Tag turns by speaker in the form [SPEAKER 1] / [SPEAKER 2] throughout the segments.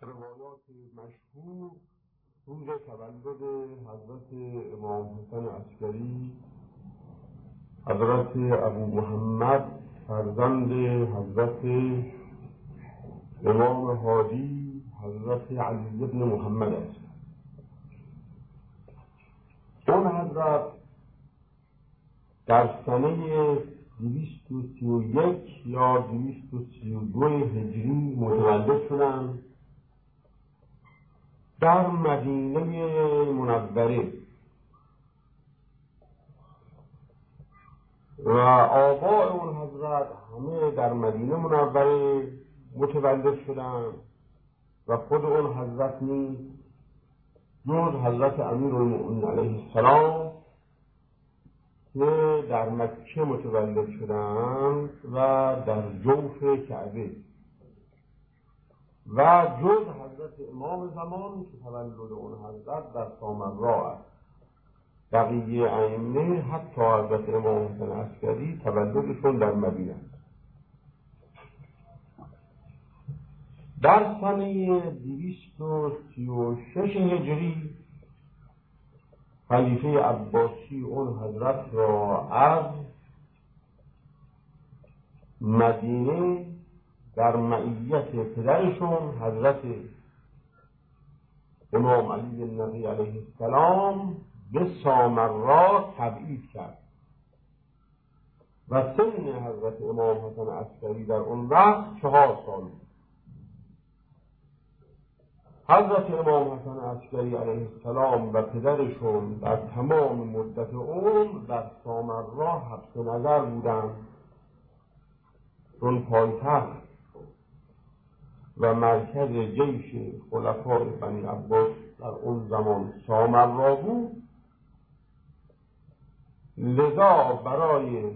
[SPEAKER 1] روایات مشهور روز تولد حضرت امام حسن عسکری، حضرت ابو محمد فرزند حضرت امام هادی حضرت علی بن محمد است. اون حضرت در سنه 231 یا 232 هجری متولد شدند در مدینه منوره و آباء اون حضرت همه در مدینه منوره متولد شدند و خود اون حضرت نیز جز حضرت امیرالمؤمنین علیه السلام که در مکه متولد شدند و در جوف کعبه و جز حضرت امام زمان که تولد اون حضرت در سامرا است. بقیه ائمه حتی حضرت امام حسن عسکری تولدشون در مدینه است. در سنه 236 هجری خلیفه عباسی اون حضرت را از مدینه در معیت پدرشون حضرت امام علی النبی علیه السلام به سامرا تبعید کرد و سن حضرت امام حسن عسکری در اون وقت 4 سال بود. حضرت امام حسن عسکری علیه السلام و پدرشون در تمام مدت عمر در سامرا حبس نظر بودند، چون پایتخت و مرکز جیش خلفای بنی عباس در اون زمان سامرا بود. لذا برای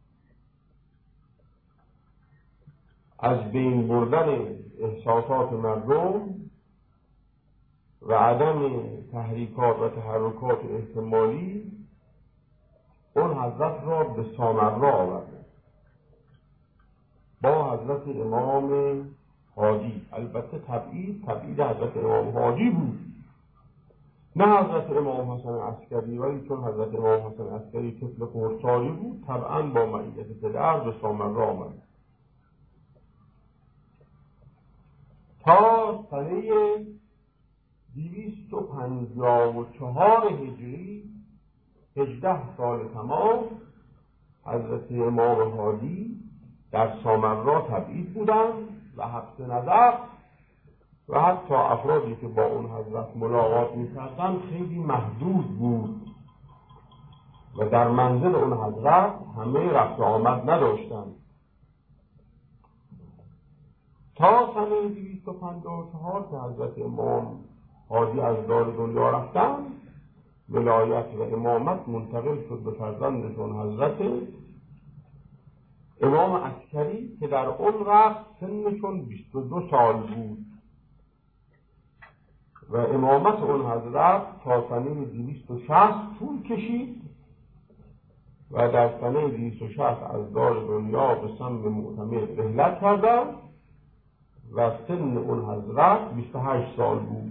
[SPEAKER 1] از بین بردن احساسات مردم و عدم تحریکات و تحرکات احتمالی اون حضرت را به سامرا آورد با حضرت امام هادی. البته تبعید حضرت امام هادی بود، نه حضرت امام حسن عسکری، ولی چون حضرت امام حسن عسکری طفل خردسالی بود طبعا با معیت پدر به سامرا آمد. تا سنه 254 هجری 18 سال تمام حضرت امام هادی در سامرا تبعید بودند و حبس نظر و حتی افرادی که با اون حضرت ملاقات می‌کردند خیلی محدود بود و در منزل اون حضرت همه رفت و آمد نداشتند. تا سنه 254 که حضرت امام هادی از دار دنیا رفتند، ولایت و امامت منتقل شد به فرزندشون حضرت امام عسکری که در اون وقت سنشون 22 سال بود و امامت اون حضرت تا سنه 260 طول کشید و در سنه 260 از دار دنیا به سم معتمد رحلت کردند و سن اون حضرت 28 سال بود.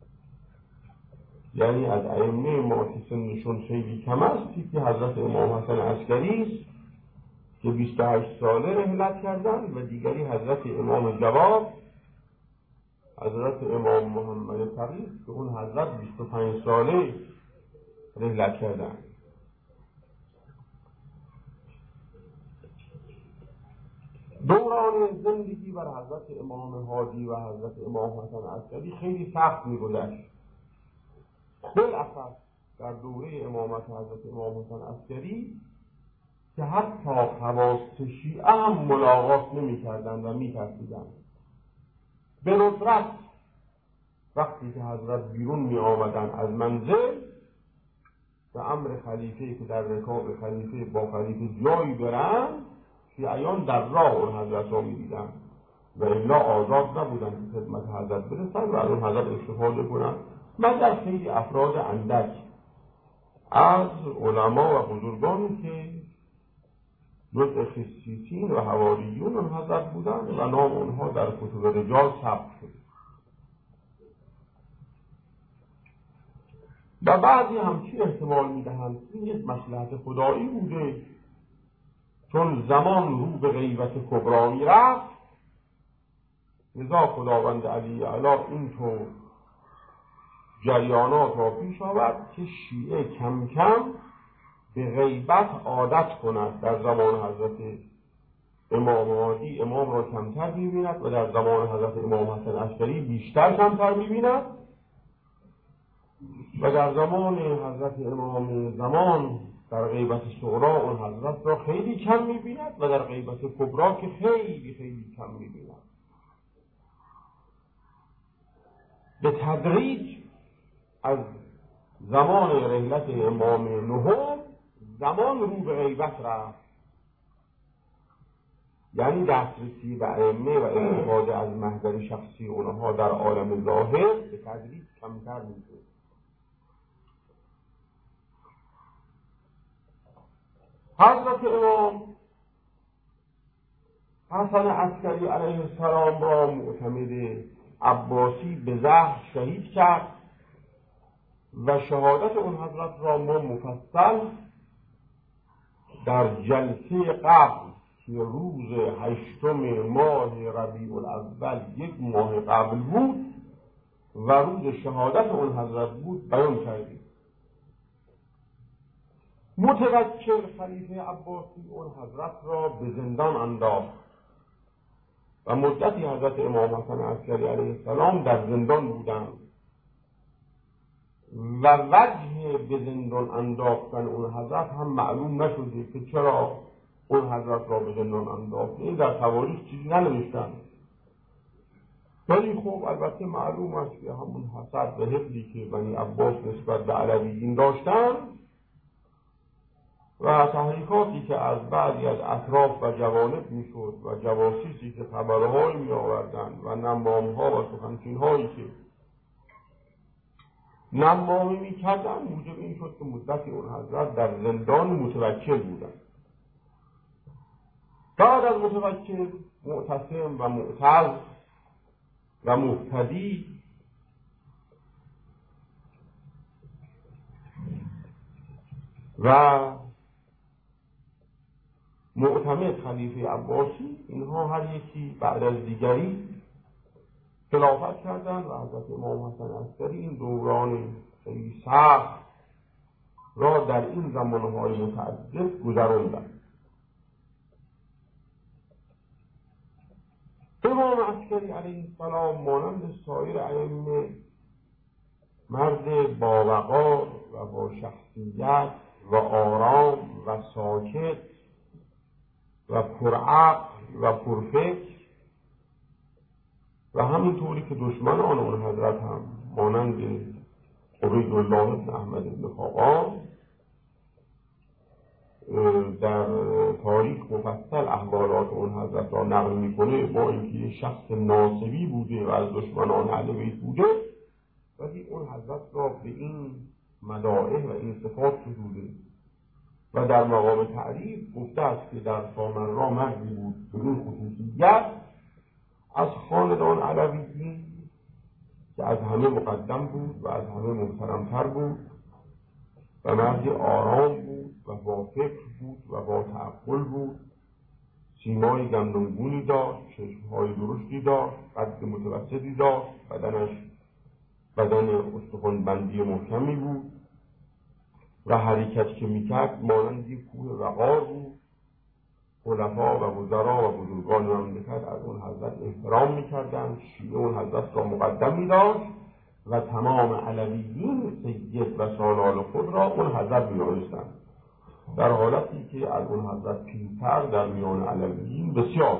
[SPEAKER 1] یعنی از ائمه ما که سنشون خیلی کم است که حضرت امام حسن عسکری است که 28 ساله رحلت کردند و دیگری حضرت امام جواد حضرت امام محمد تقی که اون حضرت 25 ساله رحلت کردند. دوران زندگی بر حضرت امام هادی و حضرت امام حسن عسکری خیلی سخت می‌گذشت. بالاخص در دوره امامت حضرت امام حسن عسکری که حتی خواص شیعه هم ملاقات نمی‌کردند و می‌ترسیدند. به ندرت وقتی که حضرت بیرون می‌آمدند از منزل به امر خلیفه که در رکاب خلیفه با خلیفه جایی برند، شیعیان در راه اون حضرت را می‌دیدند و الا آزاد نبودند که خدمت حضرت برسند و از اون حضرت استفاده کنند، مگر خیلی افراد اندک از علما و بزرگانی که جزء خصیصین و حواریون اون حضرت بودند و نام اونها در کتب رجال ثبت شده. و بعضی همچین احتمال میدهند این یک مصلحت خدایی بوده، چون زمان رو به غیبت کبرا میرفت، لذا خداوند علی اعلی اینطور جریانات را پیش آورد که شیعه کم کم به غیبت عادت کند. در زمان حضرت امام مهدی امام را کمتر می‌بیند و در زمان حضرت امام حسن عسکری بیشتر کمتر می‌بیند و در زمان حضرت امام زمان در غیبت صغرا اون حضرت را خیلی کم می‌بیند و در غیبت کبرا که خیلی خیلی کم می‌بیند. به تدریج از زمان رحلت امام نهم زمان رو به غیبت رفت، یعنی دسترسی به ائمه و استفاده از محضر شخصی اونها در عالم ظاهر به تدریج کمتر میشه. حضرت امام حسن عسکری علیه السلام را معتمد عباسی به زهر شهید کرد و شهادت اون حضرت را ما مفصل در جلسه قبل که روز 8 ماه ربیع الاول، یک ماه قبل بود و روز شهادت اون حضرت بود، بیان کردیم. متوکل خلیفه عباسی اون حضرت را به زندان انداخت و مدتی حضرت امام حسن عسکری علیه السلام در زندان بودند و وجه به زندان انداختن اون حضرت هم معلوم نشده که چرا اون حضرت را به زندان انداخت. این در تواریخ چیزی ننوشتن، ولی خب البته معلوم است که همون حسد و حقدی که بنی عباس نسبت به علویین داشتن و تحریکاتی که از بعضی از اطراف و جوانب میشد و جواسیسی که خبرهایی می آوردن و نمامها و سخنچینهایی که نمامی می کردن، موجب این شد که مدتی اون حضرت در زندان متوکل بودن. بعد از متوکل معتصم و معتز و مهتدی و معتمد خلیفه عباسی، اینها هر یکی بعد از دیگری خلافت کردند و حضرت امام حسن عسکری این دوران خیلی سخت را در این زمانهای متعدد گذراندند. امام عسکری علیه السلام مانند سایر ائمه مرد باوقار و با شخصیت و آرام و ساکت و پرعقل و پرفکر و همینطوری که دشمنان اون حضرت هم مانند عبیدالله بن احمد بن خاقان در تاریخ مفصل احوالات اون حضرت را نقل میکنه، با اینکه یک شخص ناصبی بوده و از دشمنان اهل بیت بوده، ولی اون حضرت را به این مدائح و این صفات سزوده و در مقام تعریف گفته است که در سامرا مردی بود به این خصوصیت از خاندان علویین که از همه مقدم بود و از همه محترمتر بود و مردی آرام بود و با فکر بود و با تعقل بود، سیمای گندمگونی داشت، چشمهای درشتی داشت، قد متوسطی داشت، بدنش بدن استخوان‌بندی محکمی بود و حرکت که میکرد مانند یک کوه وقار بود. خلفا و وزرا و بزرگان مملکت از اون حضرت احترام میکردند، شیعه اون حضرت را مقدم میداشت و تمام علویین سید و سالار خود را اون حضرت میدانستند، در حالتی که از اون حضرت پیرتر در میان علویین بسیار.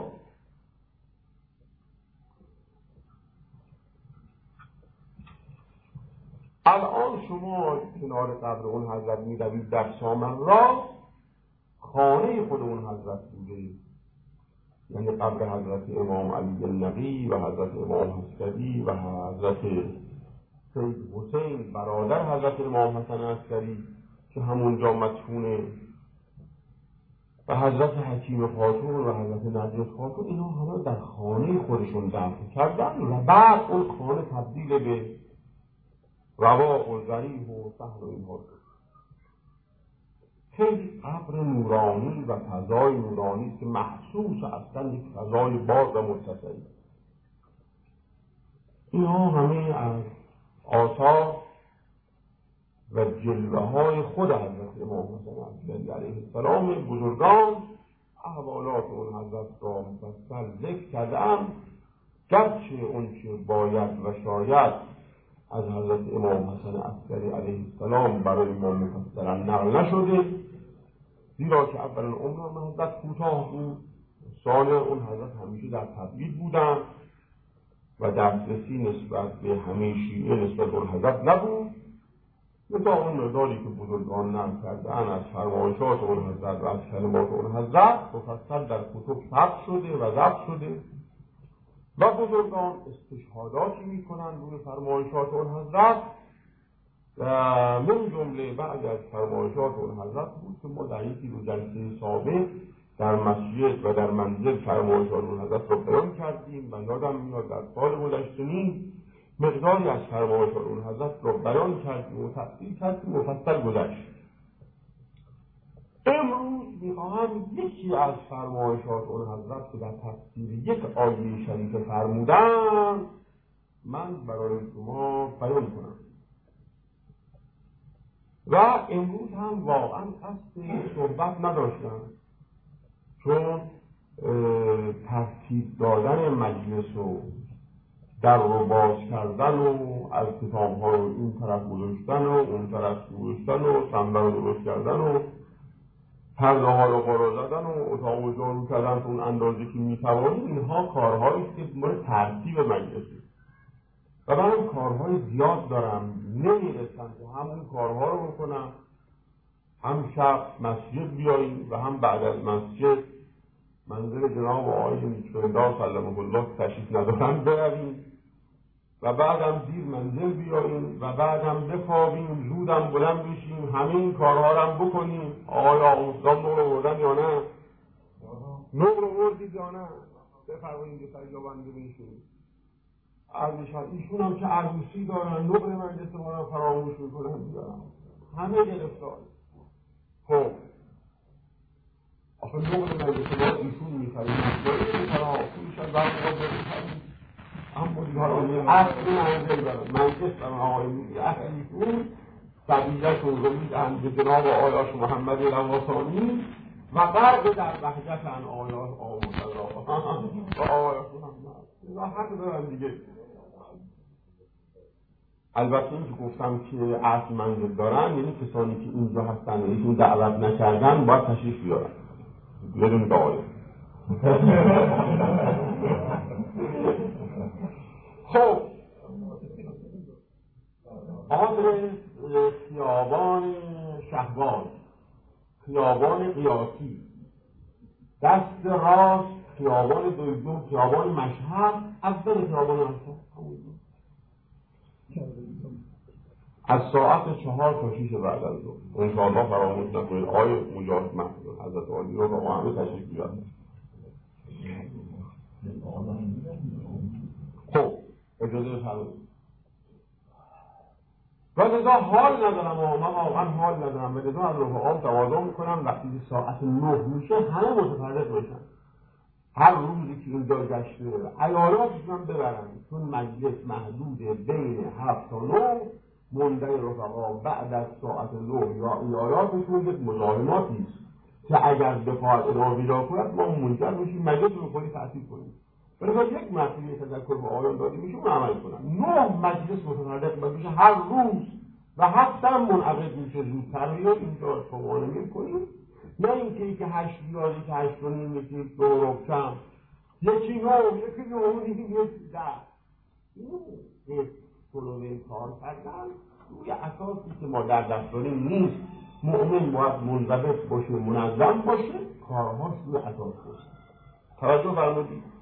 [SPEAKER 1] الان شما کنار قبر اون حضرت می‌روید در سامرا، خانه خود اون حضرت بوده، یعنی قبر حضرت امام علی النقی و حضرت امام عسکری و حضرت سید حسین برادر حضرت امام حسن عسکری که همونجا مدفونه و حضرت حکیم خاتون و حضرت نجف خاتون، اینا همه در خانه خودشون دفن کردن و بعد اون خانه تبدیل به رواق و ظریف و سهل و اینها. خیلی ابر نورانی و فضای نورانی است که محسوس اصلا یک فضای باز و متصلی. اینها همه از آثار و جلوه های خود حضرت امام حسین عسکری علیه السلام. بزرگان احوالات اون حضرت را مفصل ذکر کردند، گرچه اون چه باید و شاید از حضرت امام حسین عسکری علیه السلام برای ما مفصلا نقل نشده، زیرا که اولا عمر حضرت کوتاه بود، سال اون حضرت همیشه در تبعید بودند و دسترسی نسبت به همه شیعه نسبت به اون حضرت نبود. مثلا اون مقداری که بزرگان نقل کردن از فرمایشات اون حضرت و از کلمات اون حضرت مفصل در کتب ثبت شده و ضبط شده و بزرگان استشهاداتی میکنند روی فرمایشات اون حضرت. و من جمله بعد از فرمایشات اون حضرت بود که ما در یکی دو جلسه سابق در مسجد و در منزل فرمایشات اون حضرت رو بیان کردیم و یادم میاد در سال گذشته نیز مقداری از فرمایشات اون حضرت رو بیان کردیم و تفصیل کردیم، مفصل گذشت. امروز میخواهم یکی از فرمایشات اون حضرت که در تفسیر یک آیه شریف فرمودن من برای شما بیان کنم. و امروز هم واقعا قصد صحبت نداشتم، چون ترتیب دادن مجلس و در رو باز کردن و از کتاب ها رو این طرف گذاشتن و اون طرف گذاشتن و صندوق رو درست کردن و پرده ها رو قرار زدن و اتاق رو جارو کردن تو اون اندازه که میتوانیم، اینها کارهایی است که مورد ترتیب مجلسه و من کارهای زیاد دارم، نمیرسم که همون کارها رو بکنم، هم شب مسجد بیاییم و هم بعد از مسجد منزل جناب آقای نیک‌پندار سلمه الله تشریف ندارن برویم و بعدم دیر منزل بیاییم و بعدم بخوابیم، زودم بلند بشیم، همه این کارها رو هم بکنیم. آیا آموزگان نور رو بردن یا نه؟ نور رو بردید یا نه؟ بفرمایید که سریع بنده بشیم. عرضشان ایشون هم که عروسی دارن، نقل مجلس ما رو فراموش میکنن بیارن، همه گرفتار. خب آخه نقل مجلس ما ایشون میخریم میخریم برمون بخریم، اما دیگه اصل منزل دارن، مجلس دارن آقای میگه اصل ایشون طبیعتون رو میدن به جناب آیاش محمد لواسانی و غرق در بهجتن آیاش آموزالله و آیاش محمد اینا حق دارن دیگه. البته این که گفتم که اصل منزل دارن یعنی کسانی که اینجا هستن و ایشون دعوت نکردن باید تشریف بیارن بدون دعایه. خب آدرس خیابان شهباز، خیابان قیاسی، دست راست خیابان دویدون، خیابان مشهد، اول خیابان مشهد از ساعت 4 تا 6 بعد از ظهر. انشاءالله فراموش نکنید آقای مجاهد محمود حضرت عالی رو با همه تشریف بیارن. خب اجازه فرمایید. و لذا حال ندارم و من واقعا حال ندارم و لذا از رفقام تواضع میکنم وقتی ساعت 9 میشه همه متفرق بشن، هر روزی که اینجا گشته عیالاتشون ببرن، چون مجلس محدود بین 7 تا 9 منده رفقا بعد از ساعت 9 یا عیالاتشون یک مزاحماتی است که اگر بخواهد ادامه پیدا کند ما منجر میشیم مجلس رو خودی تعطیل کنیم. برای یک مسئله تذکر به آیان داده میشه اون عمل کنن. 9 مجلس متفرق میشه هر روز و حتی منعقد میشه زودتر بیاد اینجا شما نمی‌کنیم، نه اینکه که 8 بیاد که 8 و نیم یکی 2 ربع کم یکی 9 یکی 9 یکی 10 این کلوه کار کردن روی اساسی که ما در دست داریم نیست. مؤمن باید منضبط باشه، منظم باشه، کارهاش روی اساس باشه. توجه فرمودید.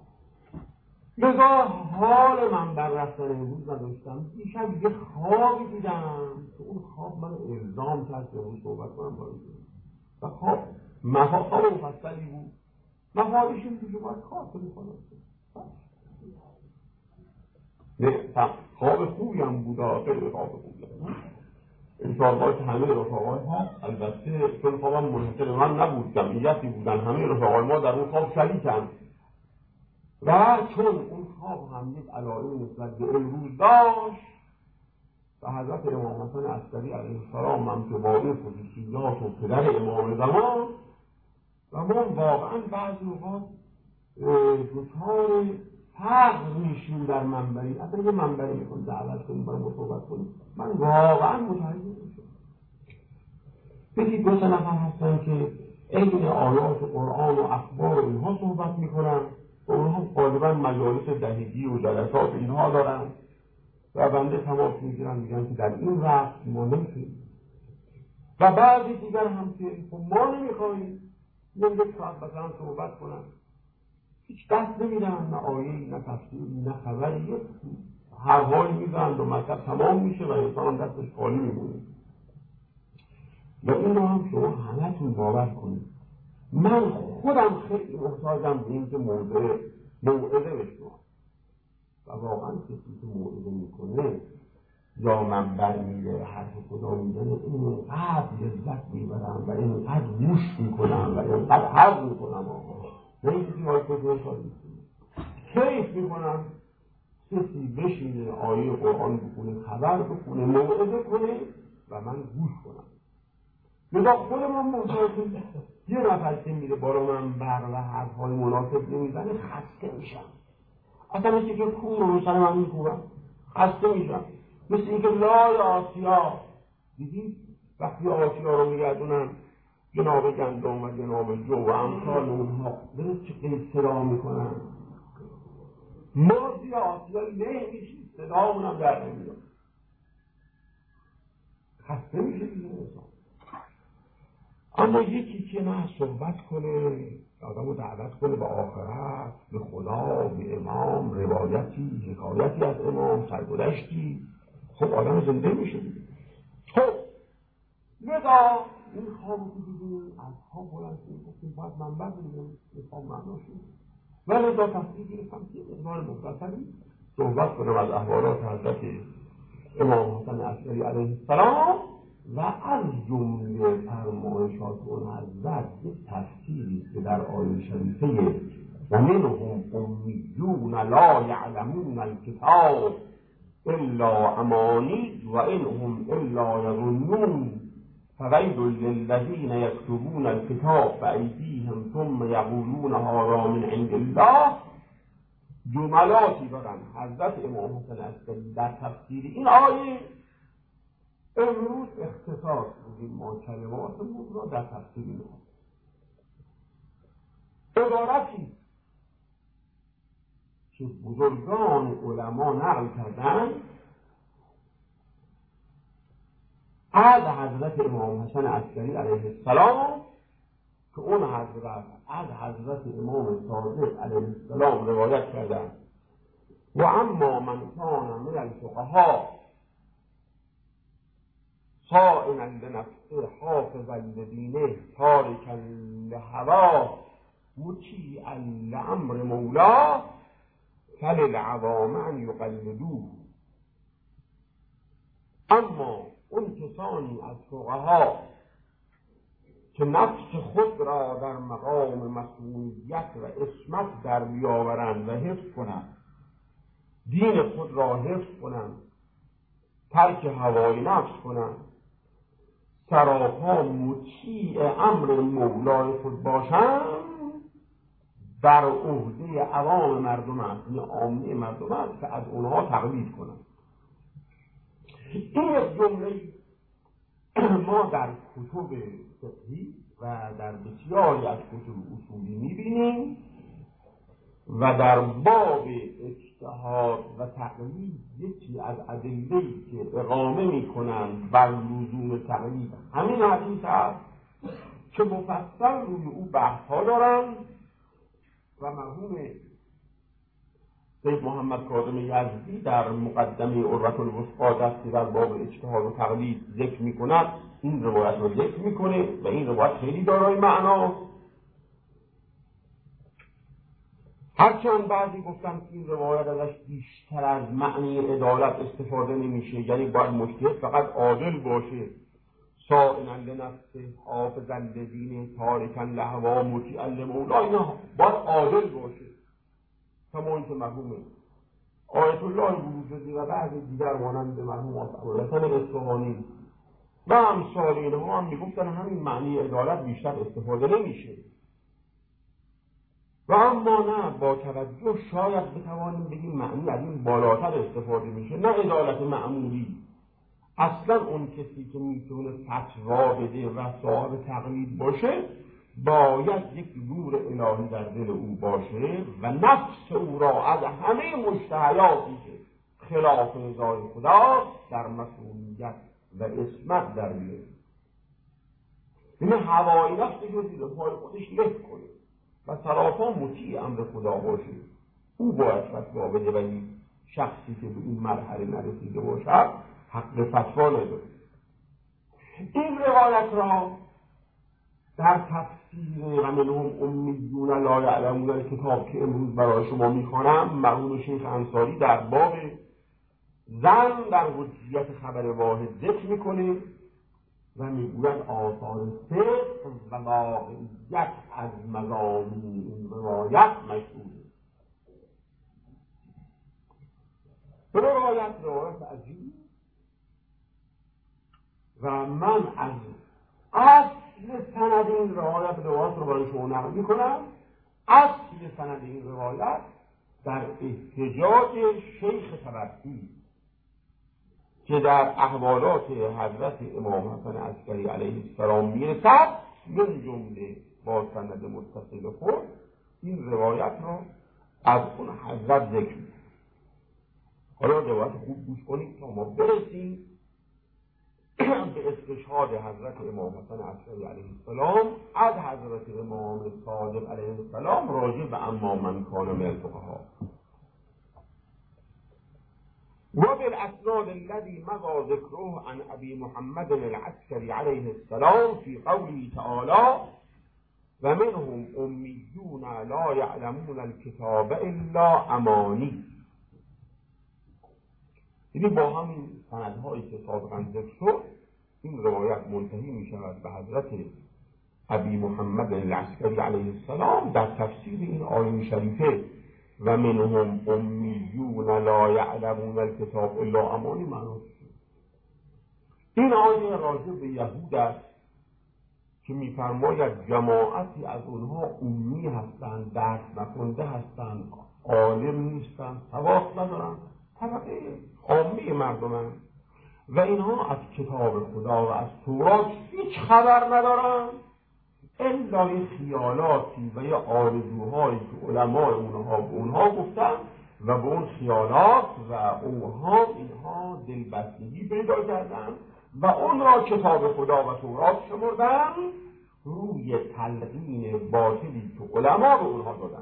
[SPEAKER 1] لذا حال من بر رفتن امروز نداشتم، دیشب یه خوابی دیدم که اون خواب من الزام کرد که اون صحبت کنم با این و خواب خواب مفصلی بود. مفادش این که باید کار کنی کنم نه خواب خوبی هم بوده، خیلی خواب خوبی هم انشاءالله که همه رفقای هست. البته چون خوابم منحصر من نبود، جمعیتی بودن، همه رفقای ما در اون خواب شریکن و چون اون خواب هم یک علائم نسبت به امروز داشت و حضرت امام حسن عسکری علیه السلام هم که با این خصوصیات و پدر امام زمان و ما واقعا بعضی اوقات دچار فرق میشیم در منبری. اصلا یه منبری میکنم دعوت کنیم باید صحبت کنیم، من واقعا متعجب میشم. یکی دو سه نفر هستن که عین آیات قرآن و اخبار و اینها صحبت میکنن و اونها غالبا مجالس دهگی و جلسات اینها دارن و بنده تماس میگیرن میگن که در این وقت ما نمیتونیم. و بعضی دیگر هم که ما نمیخواییم یک ساعت مثلا صحبت کنن، هیچ دست نمیدن، نه آیه‌ای نه تفسیری نه خبری، هر حال میزنند و مطلب تمام میشه و انسان دستش خالی میمونه. و این رو هم شما همتون باور کنید. من خودم خیلی محتاجم به این که موعظه بشنوم و واقعا کسی که موعظه میکنه یا منبر میره حرف خدا میزنه اینقدر لذت میبرم و اینقدر گوش میکنم و اینقدر حرف میکنم نه این کسی های کسی شادی کیف میکنم کسی بشینه آیه قرآن بخونه، خبر بخونه، موعظه کنه و من گوش کنم. لذا خودمان محتاجیم. یه نفر که میره بالا منبر و حرفهای مناسب نمیزنه خسته میشم. اصلا مثل که کون رو سر من میکوبم، خسته میشم. مثل اینکه لای آسیا دیدید وقتی آسیا رو میگردونن جناب گندم و جناب جو و امثال اونها درست چه قیل صدا میکنن، ما زیر آسیایی نمیشید، صدامونم در نمیاد، خسته میشه دیگه انسان. اما یکی که نه صحبت کنه، آدم رو دعوت کنه به آخرت، به خدا، به امام، روایتی، حکایتی از امام، سرگذشتی، خب آدم زنده میشه دیگه. خب لذا این خواب رو دیدیم، از خواب بلند شدیم گفتیم باید منبر بگیریم، این خواب معنا شد و لذا تصمیم گرفتم که مقدار مختصری صحبت کنم از احوالات حضرت امام حسن عسکری علیه السلام و از جمله فرمایشات اون حضرت یک تفسیری که در آیه شریفه و منهم امیون لا یعلمون الکتاب الا امانی و انهم الا یظنون فویل للذین یکتبون الکتاب بایدیهم ثم یقولون هذا من عند الله، جملاتی دارن حضرت امام حسن عسکری در تفسیر این آیه. امروز اختصاص بودیم ما کلماتمون را در تفسیر این آیه. عبارتی که بزرگان علما نقل کردن از حضرت امام حسن عسکری علیه السلام که اون حضرت از حضرت امام صادق علیه السلام روایت کردن. و اما من کان من الفقهاء صائما لنفسه حافظا لدینه تارکا لهواه مطیعا لامر مولاه فللعوام ان یقلدوه. اما اون کسانی از فقها که نفس خود را در مقام مسئولیت و عصمت در بیاورند و حفظ کنند، دین خود را حفظ کنند، ترک هوای نفس کنند، سراپا مطیع امر مولای خود باشند، بر عهده عوام مردم است، یعنی عامه مردم است که از اونها تقلید کنند. این یک جمله ما در کتب فقهی و در بسیاری از کتب اصولی میبینیم و در باب اجتهاد و تقلید یکی از ادله‌ای که اقامه میکنند بر لزوم تقلید همین حدیث است که مفصل روی او بحث‌ها دارند و مرحوم سید محمد کاظم یزدی در مقدمه عروة الوثقی دستی در باب اجتهاد و تقلید ذکر میکند، این روایت رو ذکر میکنه و این روایت خیلی دارای معنا. هرچند بعضی گفتن که این روایت ازش بیشتر از معنی عدالت استفاده نمیشه، یعنی باید مجتهد فقط عادل باشه، صائما لنفسه حافظا لدینه تارکا لهوا مطیعا لمولا، اینا باید عادل باشه. کما اینکه مرحوم آیت الله بروجردی و بعضی دیگر مانند مرحوم ابوالحسن اصفهانی و امثال اینها هم میگفتن همین معنی عدالت بیشتر استفاده نمیشه. و اما نه، با توجه شاید بتوانیم بگیم معنی از این بالاتر استفاده میشه، نه عدالت معمولی. اصلا اون کسی که میتونه فتوا بده و صاحب تقلید باشه باید یک نور الهی در دل او باشه و نفس او را از همه مشتهیاتی که خلاف رضای خدا در مسئولیت و عصمت در بیاره. این هوای نفسش رو زیر پای خودش له کنه و سراپا مطیع امر خدا باشه. او باید فتوا بده، ولی شخصی که به این مرحله نرسیده باشد حق فتوا نداره. این روایت را در تفسیر و منهم امیون لا یعلمون الکتاب که امروز برای شما میخوانم، مرحوم شیخ انصاری در باب زن در حجیت خبر واحد ذکر میکنه و میگوید آثار صدق و واقعیت از مضامین این روایت مشهوده. روایت عجیب و من از اصل سند این روایت رو برای شما نقل میکنم. اصل سند این روایت در احتجاج شیخ طبرسی که در احوالات حضرت امام حسن عسکری علیه السلام میرسد، من جمله با سند متصل خود این روایت را از اون حضرت ذکر می‌کنه. حالا روایت خوب گوش کنید تا ما برسیم به استشهاد حضرت امام حسن عسکری علیه السلام از حضرت امام صادق علیه السلام راجع به اما من کان من الفقهاء. و بالاسناد الذي مضى ذكره عن ابي محمد العسكري عليه السلام في قوله تعالى ومنهم اميون لا يعلمون الكتاب الا اماني. یعنی با همین سندهایی که سابقا ذکر شد این روایت منتهی می شود به حضرت ابی محمد العسکری علیه السلام در تفسیر این آیه شریفه و منهم امیون لا یعلمون الکتاب الا امانی. معنی این آیه راجع به یهود است که می‌فرماید جماعتی از اونها امی هستند، درس نخونده هستند، عالم نیستند، سواد ندارند، طبقه عامی مردمند و اینها از کتاب خدا و از تورات هیچ خبر ندارند الا یه خیالاتی و یه آرزوهایی که علمای اونها به اونها گفتن و به اون خیالات و اینها دلبستگی پیدا کردن و اون را کتاب خدا و تورات شمردن روی تلقین باطلی که علما به اونها دادن.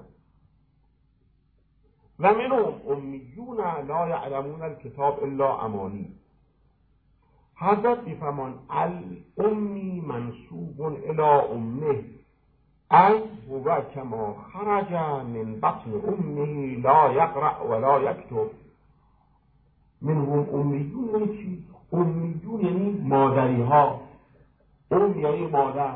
[SPEAKER 1] و منهم امیون لا یعلمون الکتاب الا امانی. حضرت میفرمان الامی منسوب الی امه ای هو کما خرج من بطن امه لا یقرأ ولا یکتب. منهم امیون یعنی چی؟ امیون یعنی مادری ها. ام یعنی مادر.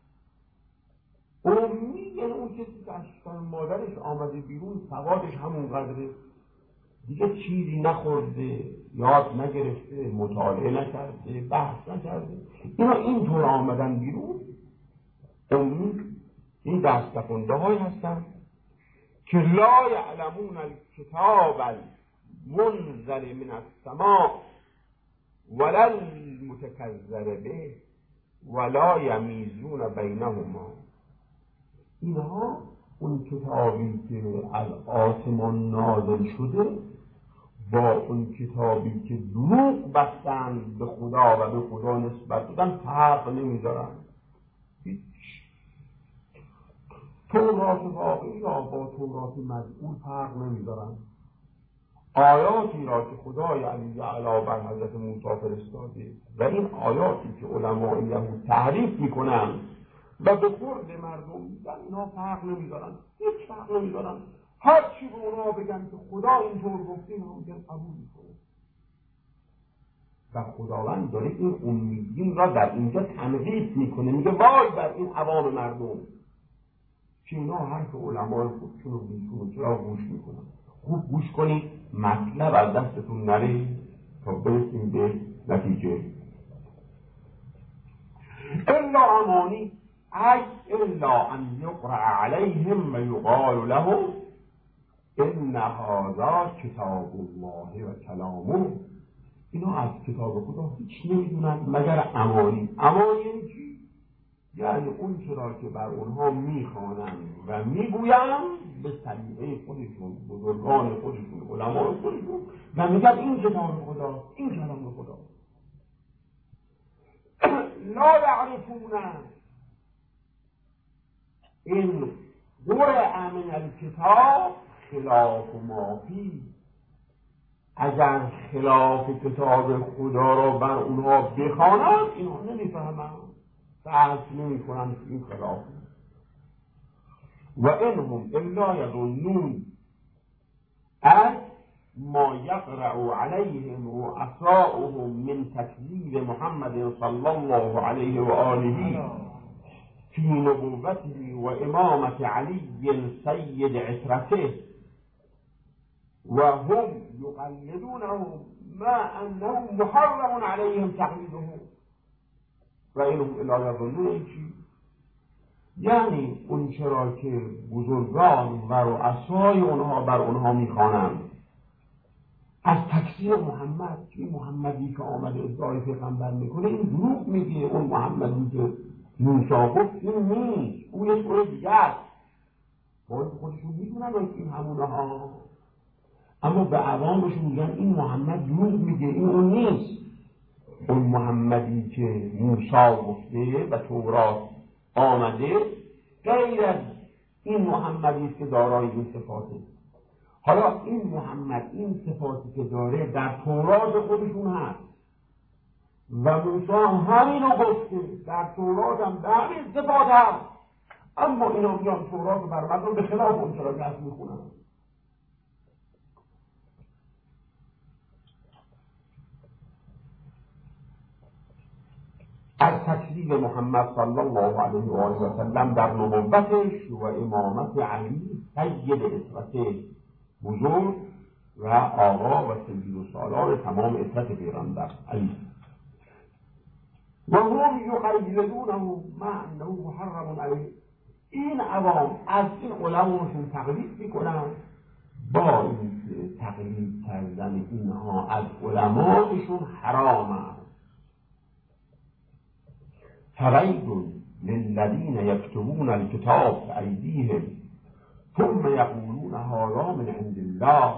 [SPEAKER 1] امی یعنی اون کسی که از مادرش آمده بیرون سوادش همون قدره، دیگه چیزی نخورده، یاد نگرفته، مطالعه نکرده، بحث نکرده، اینا اینطور آمدن بیرون. امی این دست نخونده های هستن که لا یعلمون الکتاب المنزل من السماء ولا المتکذب به ولا یمیزون بینهما. اینها اون کتابی که از آسمان نازل شده با اون کتابی که دروغ بستند به خدا و به خدا نسبت دادن فرق نمیذارن. هیچ. تورات واقعی را با تورات مجعول فرق نمیذارن. آیاتی را که خدای علی اعلی بر حضرت موسی فرستاده و این آیاتی که علمای یهود تحریف میکنن و به خورد مردم میدن، اینا فرق نمیذارن، هیچ فرق نمیذارن. هر چی به اونها بگن که خدا اینطور گفته اونها میگن قبول میکنه. و خداوند داره این امیدین را در اینجا تنقیص میکنه، میگه وای بر این عوام مردم که اینا حرف علمای خودشون رو بیشون چرا گوش میکنن. خوب گوش کنید مطلب از دستتون نره تا برسیم به نتیجه. الا امانی ای الا ان یقرأ علیهم و یقال لهم ان هذا کتاب الله و کلامه. اینا از کتاب خدا هیچ نمیدونن مگر امانی. امانی یعنی چی؟ یعنی اون چرا که بر اونها میخوانند و میگویند به سلیقه خودشون، بزرگان خودشون، علمای خودشون، و میگن این کتاب خدا، این کلام خدا. لا یعرفون این قرأ من الکتاب خلاف ما فیه. اگر خلاف کتاب خدا را بر اونها بخوانند اینها نمیفهمند، فهم نمی‌کنند که این خلاف. و انهم الا یظنون از ما یقرأ علیهم رؤساؤهم من تکذیب محمد صلی الله علیه و آله فی نبوته و امامت علی سید عترته و هم یقلدونه ما انه محرم علیهم تقلیده. و اینهم الا یظنون چی؟ یعنی اون چرا که بزرگان و رؤسای اونها بر اونها میخوانند از تکذیب محمد، این محمدی که آمده ادعای پیغمبر میکنه این دروغ میگه، اون محمدی که موسی گفت این نیست، اون یه طور دیگه است. باید خودشون میدونن که این همونه ها، اما به عوامشون میگن این محمد دروغ میگه، این اون نیست. اون محمدی که موسی گفته و تورات آمده غیر از این محمدی است که دارای این صفاته. حالا این محمد این صفاتی که داره در تورات خودشون هست و موسی همینو گفته، در تورات هم به همین صفات هست، اما اینا میان تورات رو بر مردم به خلاف اون چرا که هست میخونن. از تکذیب محمد صلی الله علیه و آله و سلم در نبوتش و امامت علی سید عترته، بزرگ و آقا و سید و سالار تمام عترت پیغمبر علی. و هم یقلدونه ما انه محرم علیه. این عوام از این علماشون تقلید میکنن، با این تقلید کردن اینها از علماشون حرام است. فویل للذین یکتبون الکتاب بأیدیهم ثم یقولون هذا من عند الله.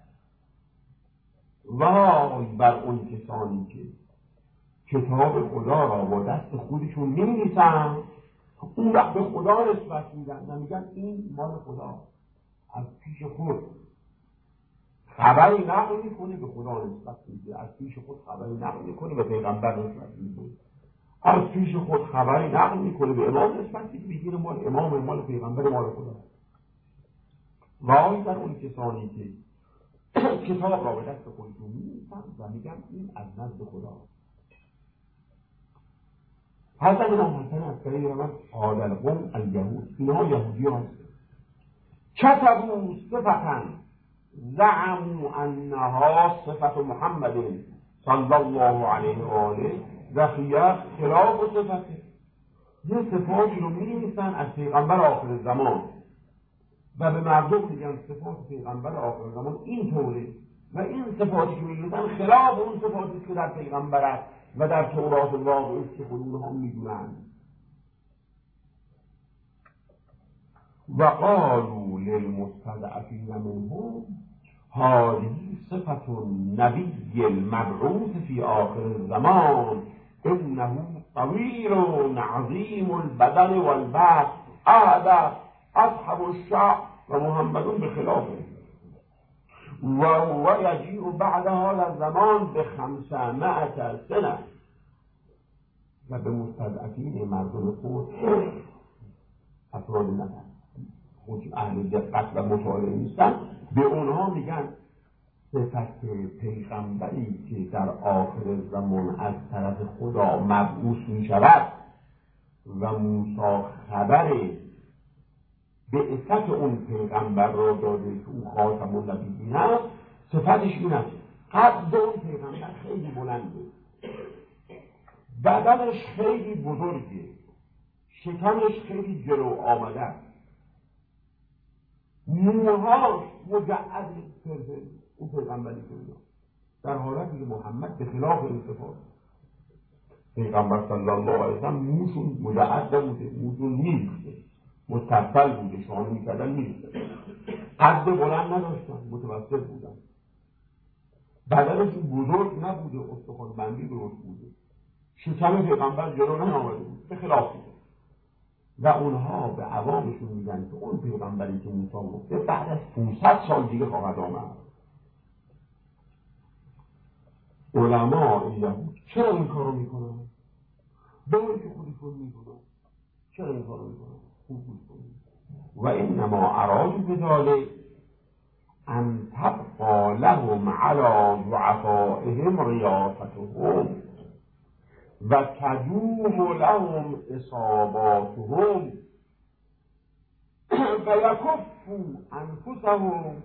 [SPEAKER 1] وای بر اون کسانی که کتاب خدا را با دست خودشون می‌نویسند، اون وقت به خدا نسبت میدن و میگن این مال خدا، از پیش خود خبری نقل میکنه به خدا نسبت میده، از پیش خود خبری نقل میکنه به پیغمبر نسبت میده، از پیش خود خبری نقل میکنه به امام نسبت میده، بگیره مال امام، مال پیغمبر، مال خدا. وای بر اون کسانی که کتاب را به دست خودشون می‌نویسند و میگن این از نزد خدا. حضرت امام حسن عسکری رحمت قال القوم الیهود، اینها یهودی هستند. کتبوا صفة زعموا انها صفت محمد صلی الله علیه و آله و هی خلاف صفته. یه صفاتی رو می‌نویسن از پیغمبر آخر زمان و به مردم میگن صفات پیغمبر آخر زمان این طوره و این صفاتی که می‌نویسن خلاف اون صفاتی که در پیغمبر است و در تورات واقعی است که خودونها می‌دونند. و قالوا للمستضعفین منهم هذه صفة النبی المبعوث فی آخر الزمان انه طویل عظیم البدن والبسط اصحب الشعب و محمد بخلافه و هو یجیء بعد هذا الزمان ب500 سنه. و به مستضعفین مردم خود افراد نفر اهل دقت و مطالعه نیستن، به اونها میگن صفت پیغمبری که در آخر زمان از طرف خدا مبعوث می شود و موسی خبر بعثت اون پیغمبر را داده که او خاتم النبیین است، صفتش این است: قد اون پیغمبر خیلی بلنده، بدنش خیلی بزرگه، شکمش خیلی جلو آمده است، موهاش مجعد فرفر، اون پیغمبری که میاد، در حالتی که محمد به خلاف این صفات. پیغمبر صلی الله علیه وسلم موشون مجعد نبوده، موشون میریخته، متصل بوده، شانه میکردن میریخته، قد بلند نداشتن، متوسط بودن، بدنشون بزرگ نبوده، استخوان بندی درست بوده، شکم پیغمبر جلو نیامده بود، به خلاف بوده. و اونها به عوامشون میگن که اون پیغمبری که موسی گفته بعد از 500 سال دیگه خواهد آمد. علما یهود چرا این کارو میکنن؟ با اینکه خودشون میدونن چرا این کارو میکنن؟ خوب گوش کنید. و انما ارادوا بذلک ان تبقى لهم علی ضعفائهم ریاستهم و تدوم لهم اصاباتهم و یکفوا انفسهم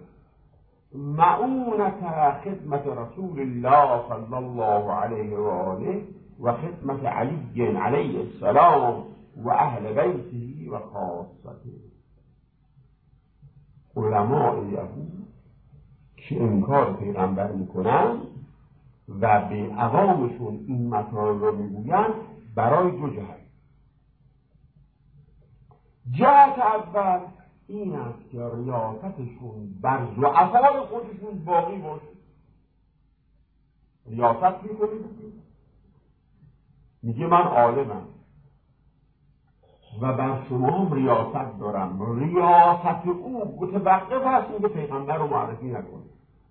[SPEAKER 1] معونة خدمت رسول الله صلی الله علیه و آله و خدمت علی علیه السلام و اهل بیته و خاصته. علماء یهود که انکار پیغمبر میکنن و به عوامشون این مطالب رو میگوین برای دو جهت. جهت اول این است که ریاستشون بر ضعفای خودشون باقی باشه. ریاست میکنید، میگه من عالمم و بر شما هم ریاست دارم، ریاست او متوقف هست اینکه پیغمبر رو معرفی نکنه،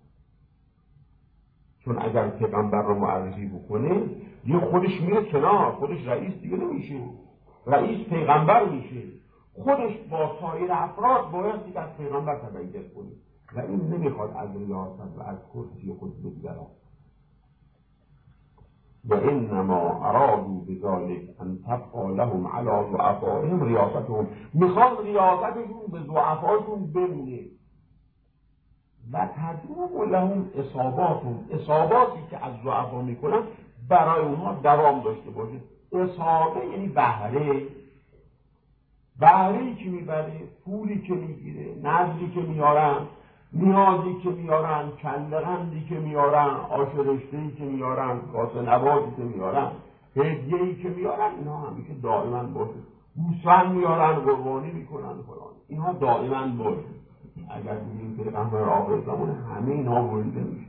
[SPEAKER 1] چون اگر پیغمبر رو معرفی بکنه یه خودش میره کنار، خودش رئیس دیگه نمیشه، رئیس پیغمبر میشه، خودش با سایر افراد باید دیگه از پیغمبر تبعیت کنه و این نمیخواد از ریاست و از کرسی خود بگذره. و انما ارادوا بذلک ان تبقى لهم علی ضعفائهم ریاستهم، میخواد ریاستشون به ضعفاشون بمونه و تدوم لهم اصاباتهم، اصاباتی که از ضعفا میکنن برای اونها دوام داشته باشه. اصابه یعنی بهره‌ای که میبره، پولی که میگیره، نزدی که میارن، نیازی که میارن، کندغندی که میارن، آش رشته‌ای که میارن، کاسه نباتی که میارن، هدیه‌ای که میارن، اینها همیشه دائما باشه. گوسفند میارن، قربانی میکنن فلان، اینها دائما باشه. اگر بگیم پیغمبر آخر زمان همه اینها بریده میشه.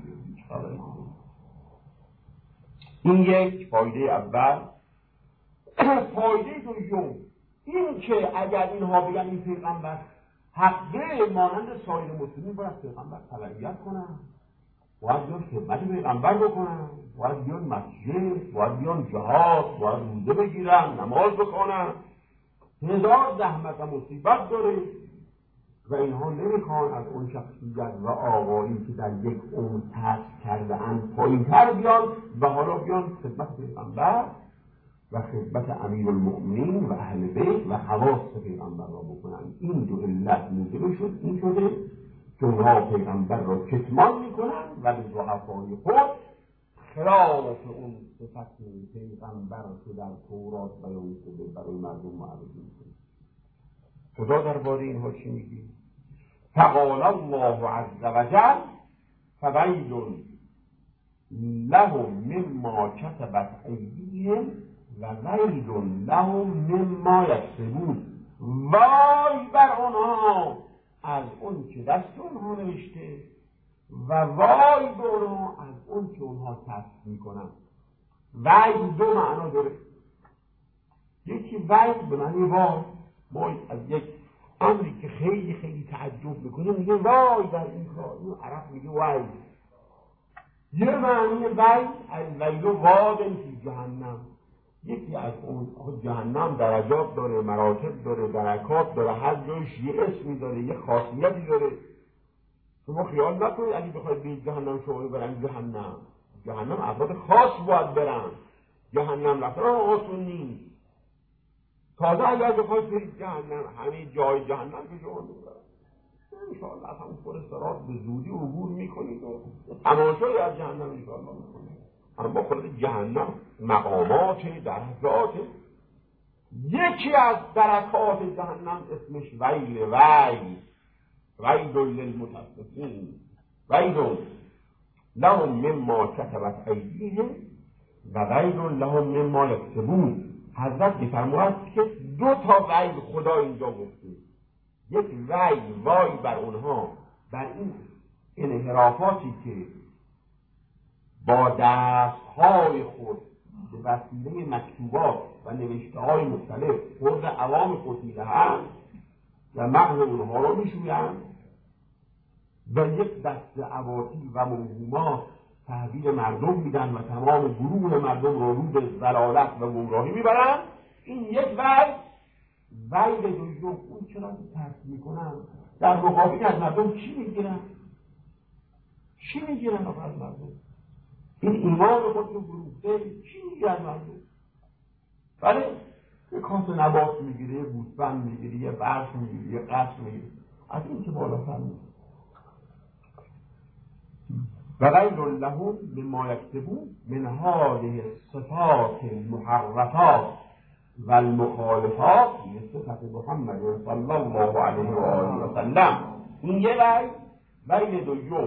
[SPEAKER 1] این یک فایده اول. فایده دوم این که اگر اینها بگن این پیغمبر حقه مانند سایر مسلمین باید پیغمبر تبعیت کنن، باید بیان خدمت پیغمبر بکنن، باید بیان مسجد، باید بیان جهاد، باید روزه بگیرن، نماز بخونن، هزار زحمت و مصیبت داره و اینها نمیخوان از اون شخصیت و آقایی که در یک عمر تأسیس کرده اند پایین‌تر بیان و حالا بیان خدمت پیغمبر و خدمت امیرالمؤمنین و اهل بیت و خواص پیغمبر را بکنن. این دو علت موجب شد این شده که اونها پیغمبر را کتمان میکنن و به ضعفای خود خلاف اون صفت پیغمبر که در تورات بیان شده برای مردم معرفی میکنه. خدا درباره اینها چی میگه؟ فقال الله عز وجل فویل لهم مما کسبت ایدیهم و ویل لهم مما یکسبون، وای بر آنها از اون که دست اونها نوشته و وای بر آنها از اون که اونها کسب میکنن. ویل دو معنا داره. یکی ویل به معنی وای از یک امری که خیلی خیلی تعجب میکنه میگه وای در این کار، این عرب میگه وای. یه معنی ویل الویل وادن فی جهنم، یکی از اون جهنم درجات داره، مراتب داره، درکات داره، هر جایش یه اسمی داره، یه خاصیتی داره. شما خیال نکنید اگه بخواید به جهنم شما برن جهنم افراد خاص باید برن. جهنم رفتن آسون نیست. تازه اگر بخواید برید جهنم همه جای جهنم که شما میبرن انشاءالله از همون پر صراط به زودی عبور میکنید و تماشایی از جهنم انشاءالله میکنید. اما خود جهنم مقامات درجات. یکی از درکات جهنم اسمش ویل للمطففین، ویل لهم مما کتبت ایدیهم و ویل لهم مما یکسبون. حضرت می‌فرماید که دو تا ویل خدا اینجا گفته. یک وای بر اونها، بر این انحرافاتی که با دستهای خود به وسیله مکتوبات و نوشته‌های مختلف خود عوام خود می‌دهند و مغز اونها رو میشویند و یک دست عواطی و موهومات تحویل مردم میدن و تمام گروه مردم رو به ضلالت و گمراهی میبرن. این یک ویل دوم. اون چرا ترک میکنن؟ در مقابل از مردم چی میگیرن از مردم؟ این ایمان خودشون گروهده چی میگیرن مردم؟ بله یه کاس نبات میگیره، یه گوسفند میگیره، یه برش میگیره، یه قصر میگیره. از این که بالاتر نیست. و غیر لهم مما یکسبون من هذه الصفات المحرفات و المخالفات لصفت محمد صلی الله علیه و آله و سلم. این یه ویل دوم.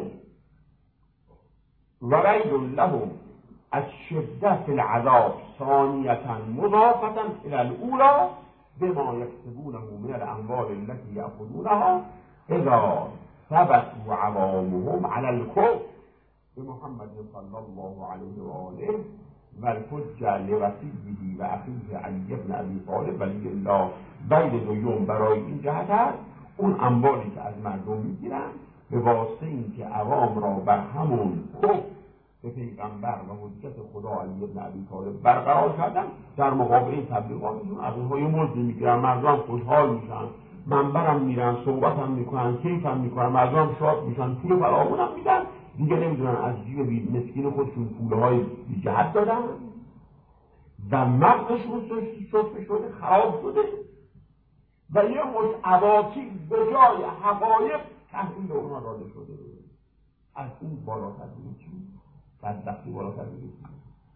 [SPEAKER 1] و غیر لهم الشدة العذاب ثانیة مضافة الى الاولى بما یکسبونه من الاموال التي یأخذونها اذا ثبتوا عوامهم على الكفر بمحمد صلی الله علیه و آله و الحجة لوصیه و اخیه علی بن ابی طالب ولی الله. ویل دوم برای این جهت است اون اموالی که از مردم میگیرن به واسطه اینکه عوام را بر همون کفر به پیغمبر و حجت خدا علی بن ابی طالب برقرار کردن، در مقابل این تبلیغاتشون از اونها یه مزد میگیرن، مردم خوشحال میشن، منبرم میرن، صحبتم میکنن، کیفم میکنن، مردم شاد میشن، پول فراوونم میدن، دیگه نمیدونن از جیب مسکین خودشون پولهای بی جهت دادن و مغزشون سسته شده، خراب شده و یه مش عواطی به جای حقایق تحویل اونها داده شده. از این بالاتر دیگه چی؟ بدبختی بالاتر دیگه چی؟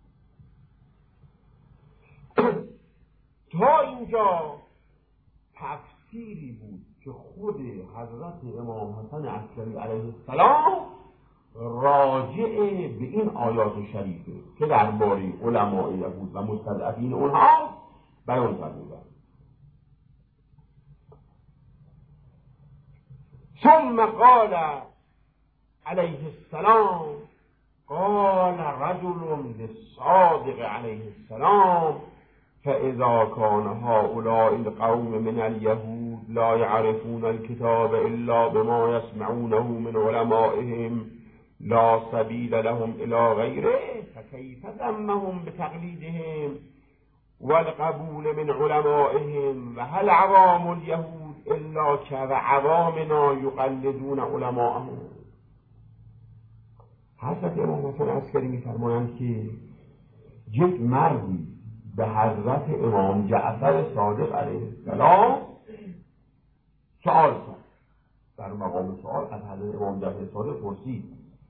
[SPEAKER 1] تا اینجا تفسیری بود که خود حضرت امام حسن عسکری علیه السلام راجع به این آیات شریفه که درباره علماء یهود و مستضعفین اونها بیان فرمودند. ثم قال علیه السلام قال رجل للصادق علیه السلام فاذا كان هؤلاء القوم من اليهود لا يعرفون الكتاب الا بما يسمعونه من علمائهم لا سبيل لهم الى غيره فكيف ذمهم بتقليدهم والقبول من علمائهم وهل عوام اليهود الا كعوامنا يقلدون علماءهم. حضرت امام حسن عسکری می‌فرمایند که یک مردی به حضرت امام جعفر صادق علیه السلام سوال کرد. در مقام سوال از حضرت امام جعفر صادق پرسید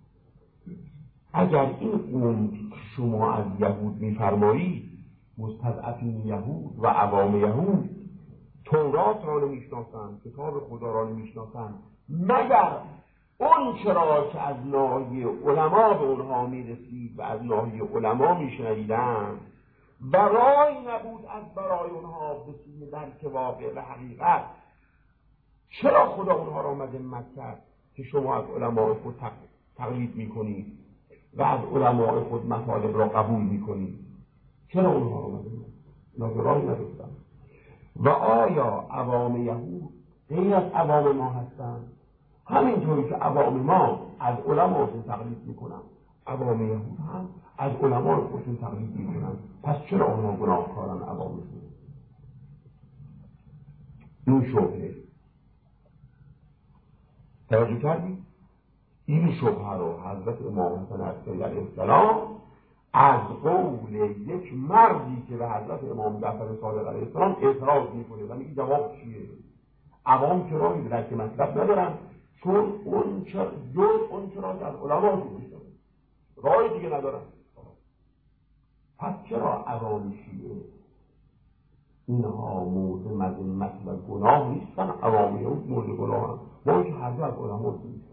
[SPEAKER 1] اگر این قوم شما از یهود می‌فرمایید، مستضعفین یهود و عوام یهود تورات را نمی‌شناسند، کتاب خدا را نمی‌شناسند، مگر اون چرا که از ناحیه علما به اونها میرسید و از ناحیه علما میشنیدند و راهی نبود از برای اونها به سوی درک واقع و حقیقت، چرا خدا اونها را مذمت کرد که شما از علماء خود تقلید میکنید و از علماء خود مطالب را قبول میکنید؟ چرا اونها را مذمت کرد؟ راهی نداشتند. و آیا عوام یهود غیر از عوام ما هستند؟ همینطوری که عوام ما از علماشون تقلید میکنن، عوام یهود هم از علمای خودشون تقلید میکنن، پس چرا اونا گناهکارن عوامشون؟ این شبهه توجه کردی؟ این شبهه رو حضرت امام حسن عسکری علیه السلام از قول یک مردی که به حضرت امام جعفر صادق علیه السلام اعتراض میکنه و میگه جواب چیه؟ عوام چرا این درک مطلب ندارن؟ چون اون چرا از علما شده رای دیگه ندارن. پس چرا عوام شیعه اینها مورد مذمت و گناه نیستن؟ عوام یهود مورد گناه هم با اینکه هر دو از علما نیستن.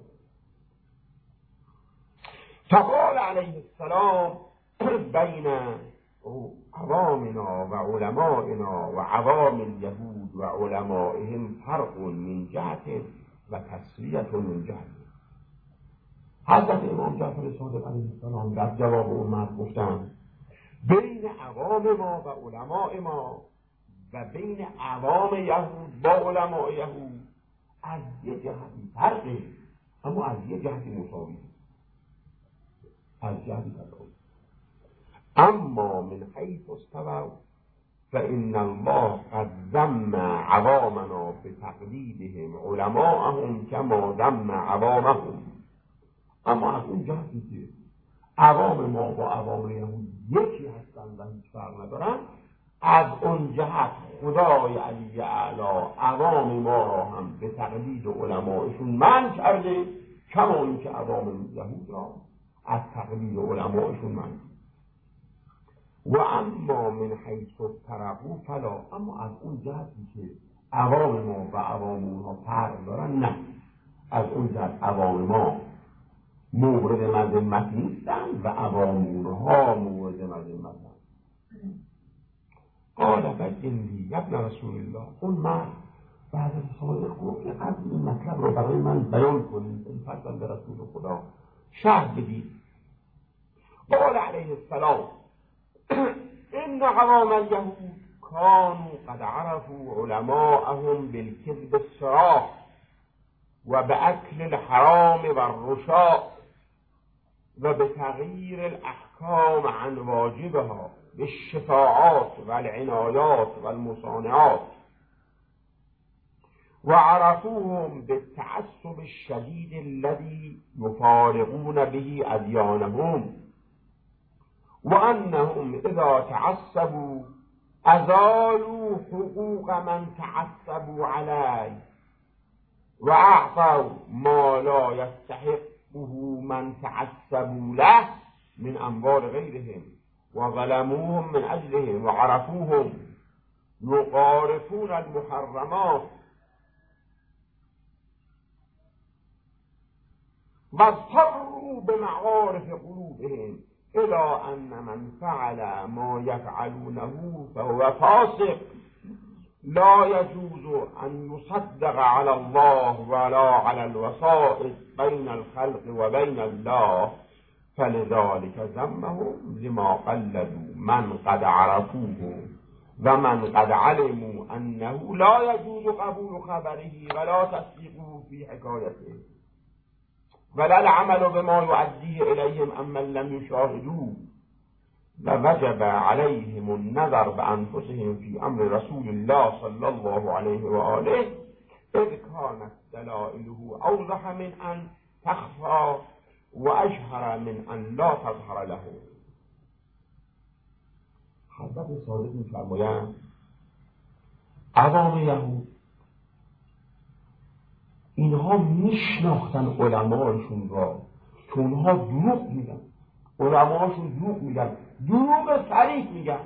[SPEAKER 1] فقال علیه السلام بین عوامنا و علمائنا و عوام الیهود و علمائهم فرق من جهت و تسلیت من جهت. حضرت امام جعفر صادق علیه السلام در جواب اون مرد گفتن بین عوام ما و علماء ما و بین عوام یهود با علماء یهود از یه جهتی فرقه، اما از یه جهتی مساوی، از جهتی تفاوت. اما من حیث استووا فإن الله قد ذم عوامنا بتقلیدهم علماءهم کما ذم عوامهم. اما از اون جهتی که عوام ما با عوام یهود یکی هستن و هیچ فرق ندارن، از اون جهت خدای علی اعلی عوام ما را هم به تقلید علمایشون منع کرده، کما اینکه عوام یهود را از تقلید علمایشون منع. و اما من حیث افترقوا فلا، اما از اون جهتی که عوام ما و عوام اونها فرق دارن، نه، از اون جهت عوام ما مورد مذمت نیستن و عوام اونها مورد مذمت هستن. قال فإنی ابن رسول الله، اون مرد بعد از صادق گفت از این مطلب رو برای من بیان کنید، این فرزند رسول خدا شرح بدید. قال علیه السلام ان عوام اليهود كانوا قد عرفوا علماءهم بالكذب الصراح وبأكل الحرام والرشاء وبتغيير الأحكام عن واجبها بالشفاعات والعنايات والمصانعات، وعرفوهم بالتعصب الشديد الذي يفارقون به أديانهم، وأنهم إذا تعصبوا أزالوا حقوق من تعصبوا عليه وأعطوا ما لا يستحقه من تعصبوا له من أموال غيرهم وظلموهم من أجلهم، وعرفوهم يقارفون المحرمات واضطروا بمعارف قلوبهم إلى أن من فعل ما يفعلونه فهو فاسق لا يجوز أن يصدق على الله ولا على الوسائط بين الخلق وبين الله، فلذلك ذمهم لما قلدوا من قد عرفوه ومن قد علموا أنه لا يجوز قبول خبره ولا تصديقه في حكايته ولا العمل بما يؤديه إليهم أما لم يشاهدوه، ووجب عليهم النظر بأنفسهم في أمر رسول الله صلى الله عليه وآله إذ كانت دلائله أوضح من أن تخفى وأشهر من أن لا تظهر له. حضرت صادق می‌فرمایند عوام یهود اینها میشناختن علمایشون را که اونها دروغ میگن، علمایشون دروغ میگن، دروغ صریح میگن.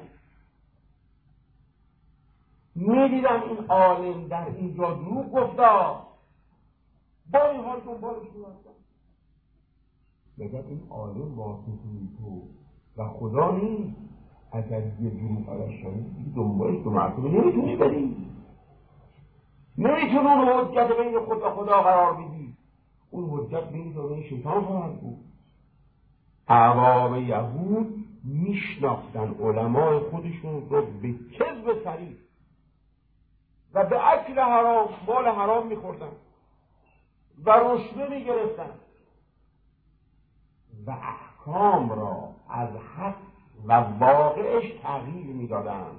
[SPEAKER 1] میدیدن این عالم در اینجا دروغ گفته، با این حال دنبالشون هستن. مگر این عالم واسطه تو و خدا نیست؟ اگر یه دروغ ازش شنید دنبالش دو مرتبه نمیتونی بدی، نمیتونی اون حجت بین خود و خدا قرار بدی، اون حجت بین تو بین شیطان خواهد بود. عوام یهود میشناختن علمای خودشون رو به کذب صریح و به اکل حرام، مال حرام میخوردن و رشوه میگرفتن و احکام را از حق و واقعش تغییر میدادند.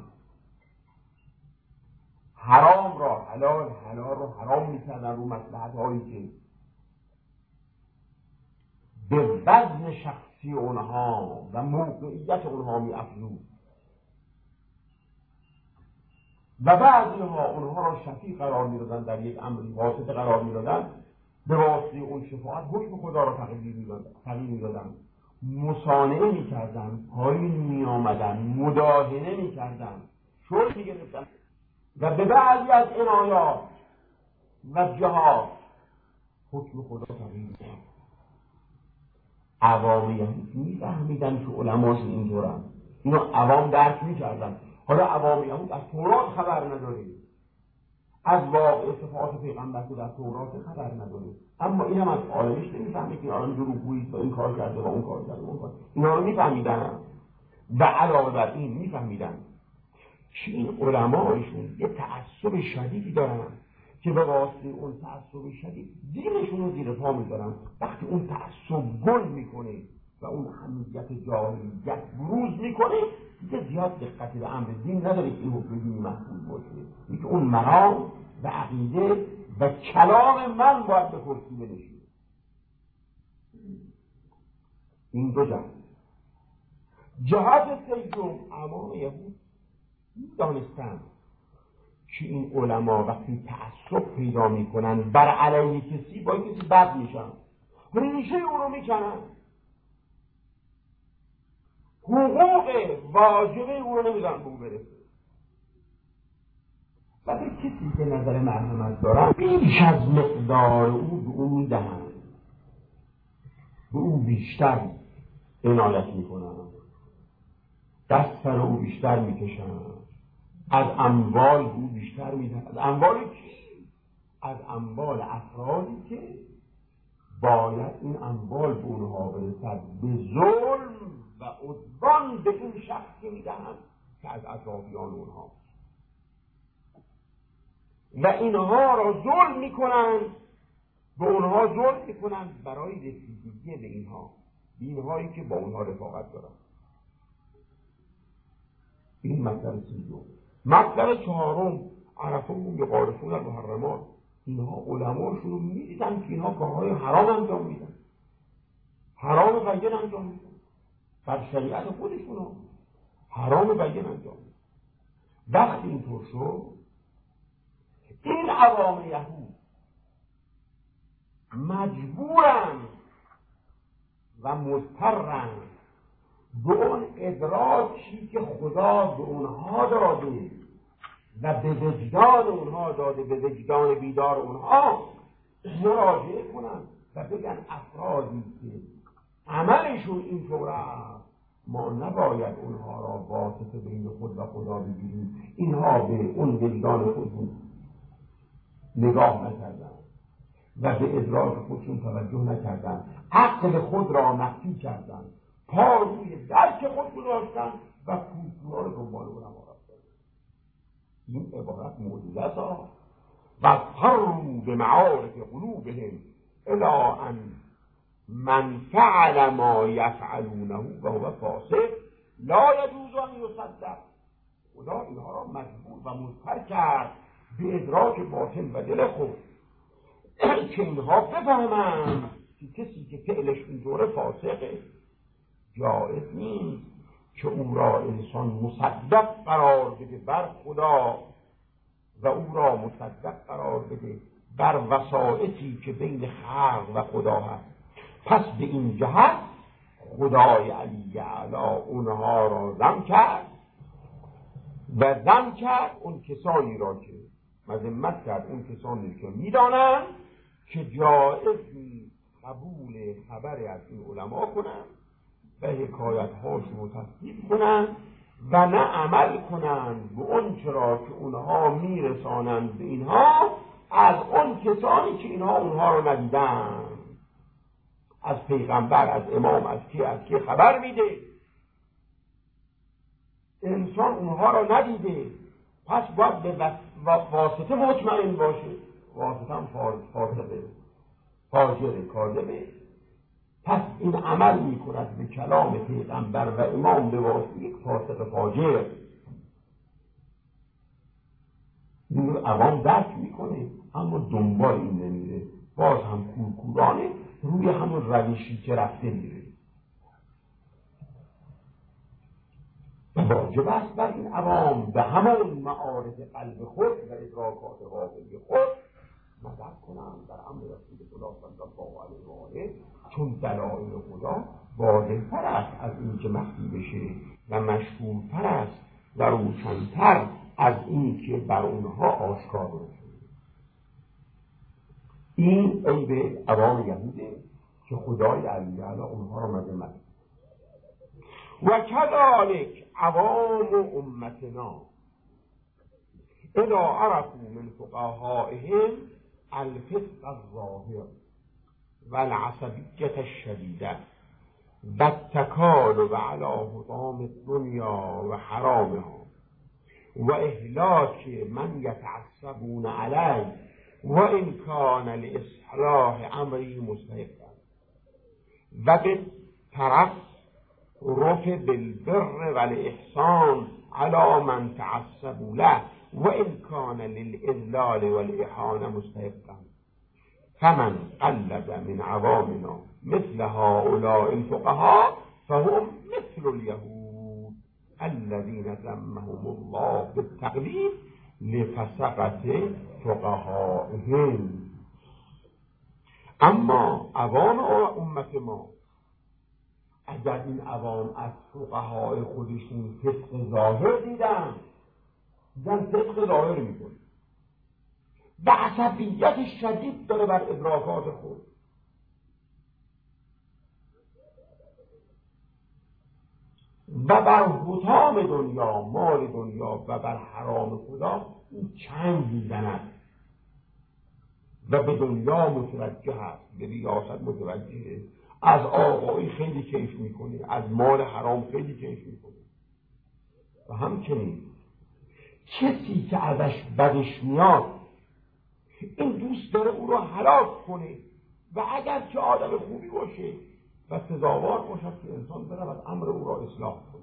[SPEAKER 1] حرام را حلال، حلال را حرام میکردن رو مصلحت هایی که به وزن شخصی اونها و موقعیت اونها میافزود و بعضی ها اونها را شفیع قرار میدادن، در یک امر واسطه قرار میدادن، به واسطه اون شفاعت حکم خدا را تغییر میدادن، مصانعه میکردن، پایین میآمدن، مداهنه میکردن، شور میگرفتن و به بعضی از عنایات و جهات حکم خدا تغییر میدادن. عوام یهود میفهمیدن که علماشون اینطورن، اینو عوام درک میکردن. حالا عوام یهود از تورات خبر نداره، از واقع صفات پیغمبر که در تورات خبر نداره، اما این هم از عالمش نمیفهمه که آن دروغگویی و این کار کرده و اون کار کرده و اون کار. اینا رو میفهمیدن و علاوه بر این میفهمیدن که این علمایشون یه تعصب شدیدی دارن که به واسطه اون تعصب شدید دینشون رو زیر پا میذارن. وقتی اون تعصب گل میکنه و اون حمیت جاهلیت بروز میکنه، دیگه زیاد دقتی به امر دین نداره که این حکم دینی محفوظ باشه، اینکه اون مرام و عقیده و کلام من باید به کرسی بنشینه. این دو جهت سیدم، عوام یهود دانستن که این علما وقتی تعصب پیدا میکنن بر علیه کسی با کسی بد میشن، ریشه اون رو میکنن، حقوق واجبه اون رو نمیدن به اون برسه. و به کسی که نظر مرحمت دارن بیش از مقدار او به اون میدهن، به او بیشتر عنایت میکنن، دست سر او بیشتر میکشن، از اموال او بیشتر میدهن. از اموال کی؟ از اموال افرادی که باید این اموال به اونها برسد، به ظلم و عدوان به این شخصی میدهند که از اطرافیان اونها، و اینها را ظلم میکنند، به اونها ظلم میکنند برای رسیدگی به اینهایی که با اونها رفاقت دارند. این مطلب سیدم. مطلب چهارم، عرفون یقارفون المحرمات، اینها علماشون رو میدیدن که اینها کارهای حرام انجام میدن، حرام بیان انجام میدن، بر شریعت خودشون ها حرام بیان انجام میدن. وقتی اینطور شد، این عوام یهود مجبورن و مضطرن به اون ادراکی که خدا به اونها داده و به وجدان اونها داده، به وجدان بیدار اونها مراجعه کنن و بگن افرادی که عملشون اینطور است، ما نباید اونها را واسطه بین خود و خدا بگیریم. اینها به اون وجدان خودشون نگاه نکردن و به ادراک خودشون توجه نکردن، عقل خود را مخفی کردن، پا روی درک خود گذاشتن و کوفورا رو دنبال علما رفتن. این عبارت معجزه است. و فروا به معارف قلوبهم الی ان من فعل ما یفعلونه و هو فاسق لا یجوز ان یصدق. خدا اینها را مجبور و مضطر کرد به ادراک باطن و دل خود که اینها بفهمند که کسی که فعلش اینطوره فاسقه، جایز نیست که او را انسان مصدق قرار بده بر خدا و او را مصدق قرار بده بر وسائطی که بین خلق و خدا هست. پس به این جهت خدای علی اعلی اونها را ذم کرد و ذم کرد اون کسانی را که مذمت کرد، اون کسانی که میدانند که جایز نیست قبول خبر از این علما کنند و حکایت هاشون رو تصدیق کنند و نه عمل کنند به اون چرا که اونها میرسانند به اینها از اون کسانی که اینها اونها رو ندیدن، از پیغمبر، از امام، از کی خبر میده. انسان اونها رو ندیده، پس باید به واسطه مطمئن باشه. واسطه هم فاسقه، فاجره، کاذبه. پس این عمل میکند به کلام پیغمبر و امام به واسطه یک فاسق فاجر. این رو عوام درک میکنه اما دنبال این نمیره، باز هم کورکورانه روی همون روشی که رفته میره. واجب است بر این عوام به همان معارف قلب خود و ادراکات واقعی خود نظر کنند در امر رسول خدا صلی الله علیه و آله، چون دلایل خدا واضح‌تر است از این که مخفی بشه و مشهورتر است و روشن‌تر از این که بر اونها آشکار بشه. این عیب عوام یهوده که خدای علی اعلی اونها را مذمت. و کذالک عوام امتنا اذا عرفوا من فقهائهم الفسق الظاهر و العصبیت الشدیده و التکالب علی حطام الدنیا و حرامها و اهلاک من یتعصبون علیه و ان کان لاصلاح امری مستحقا و به طرف رفع بالبر والاحسان علی من تعصبوا له و ان کان للاذلال والاهانه مستحقا فمن قلد من عوامنا مثل هؤلاء الفقهاء فهم مثل اليهود الذين ذمهم الله بالتقليد لفسقة فقهائهم. اما عوام امت ما اگر این عوام از فقهای خودشون فسق ظاهر دیدن فسق ظاهر میکنه و عصبیت شدید داره بر ادراکات خود و بر حطام دنیا، مال دنیا و بر حرام خدا این چنگ میزند و به دنیا متوجه است، به ریاست متوجهه، از آقایی خیلی کیف میکنه، از مال حرام خیلی کیف میکنه. و همچنین کسی که ازش بدش میاد این دوست داره او را هلاک کنه و اگر که آدم خوبی باشه و سزاوار باشد که انسان برود امر او را اصلاح کنه.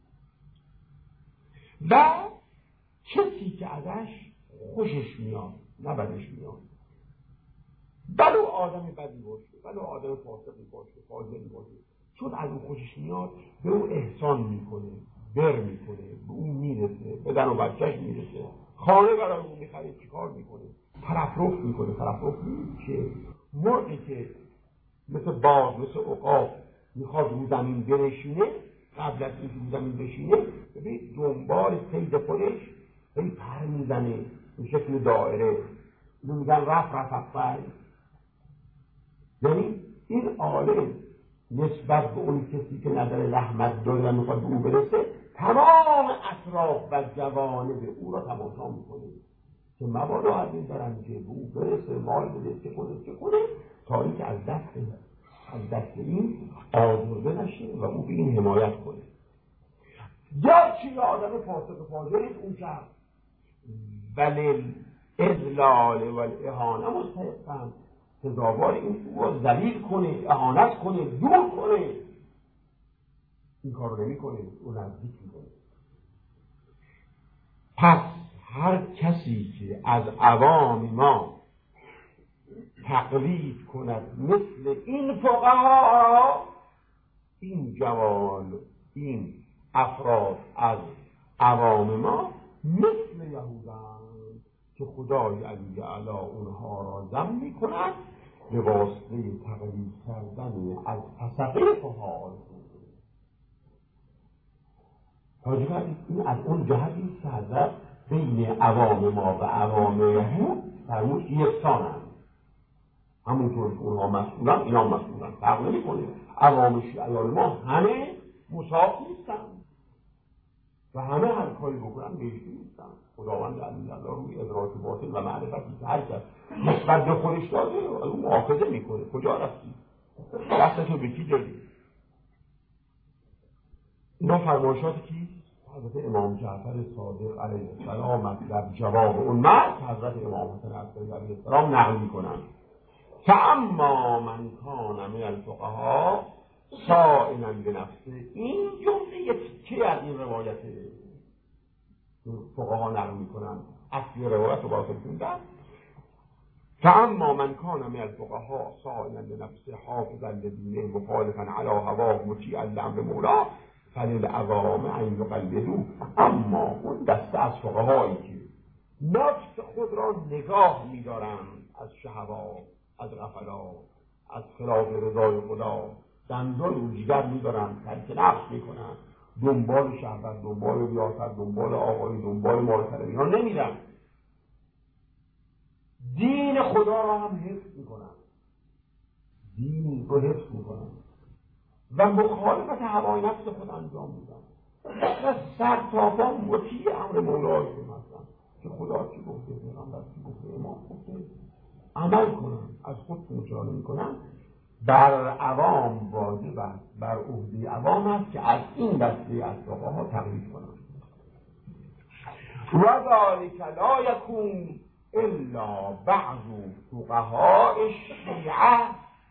[SPEAKER 1] و کسی که ازش خوشش میاد نه بدش میاد، بلو آدم بدی باشه، بلو آدم فاسقی باشه، فاجری باشه، چون از او خوشش میاد به او احسان میکنه، بر میکنه، به او میرسه، به زن و بچهش میرسه، خانه برای او میخره، چیکار میکنه؟ ترفرف میکنه. ترفرف که مرغی که مثل باز، مثل عقاب میخواد رو زمین بنشینه، قبل از اینکه رو زمین بشینه به دنبال صید خودش به پر میزنه به شکل دائره، اینو میگن رفت. یعنی این عالم نسبت به اون کسی که نظر رحمت داره و میخواد به او برسه تمام اطراف و جوانب او را تماشا میکنه که مبادا از این دارن که به او برسه، مال بده، چه کنه تا اینکه از دست این آزرده نشه و او به این حمایت کنه. گرچه آدم فاسق فاجری اون کرد ولی اذلال و الاهانه مستحقن، سزاوار این او را ذلیل کنه، اهانت کنه، دور کنه. این کار رو نمی کنه، او نزدیک می کنه. پس هر کسی که از عوام ما تقلید کند مثل این فقها، این جوان، این افراد از عوام ما مثل یهودند که خدای علی اعلی اونها را ذم می کند به واسطه تقلید کردن از فسقه فقها. این از اون جهتی که حضرت بین عوام ما و عوام یهود فرمود یکسانند، همونطور که اونها مسئولن اینا مسئولن، فرق نمی‌کنه. عوام شیعیان ما همه مساوی نیستن و همه هر کاری بکنن بهشتی نیستن. خداوند علی اعلی روی ادراک باطن و معرفتی که هر کس نسبت به خودش داده اون مؤاخذه میکنه. کجا رفتی؟ دستتو به کی دادی؟ اینا فرمایشاتی که حضرت امام جعفر صادق علیه السلام در جواب اون مرد حضرت امام حسن عسکری علیه السلام نقل میکنن فاما من کان من الفقها سائلا بنفسه. این جمله یه تیکه از این روایت فقها نقل میکنن، اصلی روایت رو باید خوندن. فاما من کان من الفقها سائلا بنفسه حافظا لدینه مخالفا علی هواه مطیعا لامر مولاه فللعوام ان یقلدوه. اما اون دسته از فقهایی که نفس خود را نگاه می‌دارند از شهوات، از غفلات، از خلاف رضای خدا، دندان و جگر می‌دارند، ترک نفس می‌کنند، دنبال شهوت، دنبال ریاست، دنبال آقایی، دنبال مال‌طلبی اینا نمی‌رن، دین خدا را هم حفظ می‌کنند، دین رو حفظ می‌کنند و مخالفت هوای نفس خود انجام میدن و سر تا پا مطیع امر مولایشون هستن که خدا چی گفته، پیغمبر چی گفته، امام گفته عمل کنن. از خودشون چرا نمی‌کنن؟ بر عوام واجب است، بر عهده عوام است که از این دسته از فقها تقلید کنن. و ذلک لا یکون الا بعض فقهاء الشیعه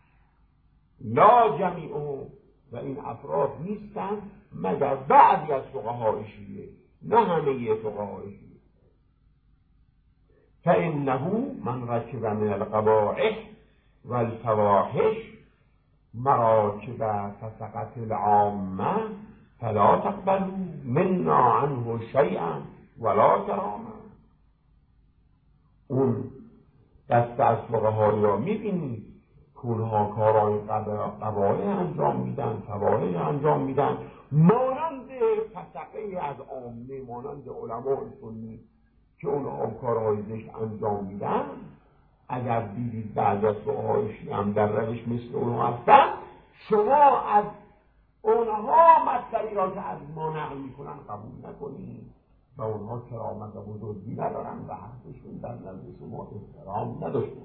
[SPEAKER 1] لا جمیعهم. و این افراد نیستن مگر بعضی از فقهای شیعه، نه همه فقهای شیعه. فانه من رکب من القبائح والفواحش مراکب فسقت العامه فلا تقبلوا منا عنه شیئا ولا کرامه. اون دست از فقهایی را میبینید که اونها کارهای قبایح انجام میدن، فواحش انجام میدن، مانند فسقه از عامه، مانند علماء سنی که اونها کارهای زشت انجام میدن. اگر دیدید بعض از فقهای شیعه هم در روش مثل اونها هستن، شما از اونها مطلبی را که از ما نقل میکنن قبول نکنید و اونها کرامت و بزرگی ندارن و حقشون در نزد شما احترام نداشته.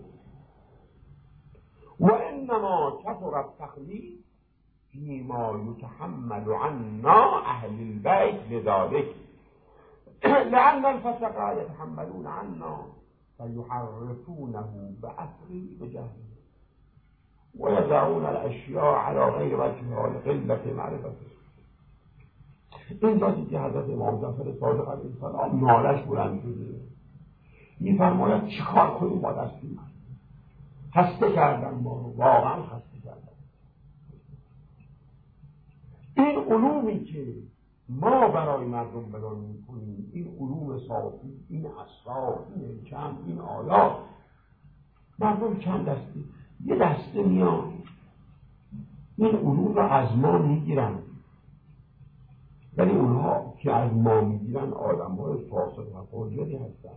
[SPEAKER 1] و انما کثر التقلید فيما يتحمل عنا اهل البيت لذلك لان الفسقه يتحملون عنا فيحرفونه بأثره بجهله ويضعون الاشياء على غير وجهها لقلة معرفته. این ذاتی که حضرت امام جعفر صادق علیه السلام نالش بلند شده میفرماید چیکار کنیم با دستیم؟ خسته کردن ما رو، واقعا خسته کردن. این علومی که ما برای مردم بیان میکنیم، این علوم صافی، این اسرار، این حکم، این آیات، مردم چند دسته، یه دسته میان این علوم رو از ما میگیرن، ولی اونها که از ما میگیرن آدم‌های فاسد و فاجری هستن،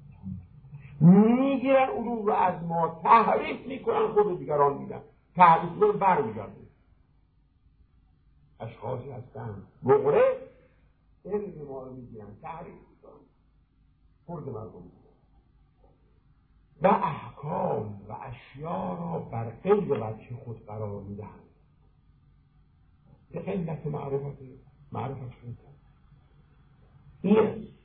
[SPEAKER 1] میگیرن علوم رو از ما تحریف میکنن، خود دیگران میدن، تحریف رو بر میگردن. اشخاصی هستن مغرب علم ما رو میگیرن، تحریف میکنن، خود مردم میگیرن و احکام و اشیاء را بر غیر وجه خود قرار میدن به قلت معرفت خود. این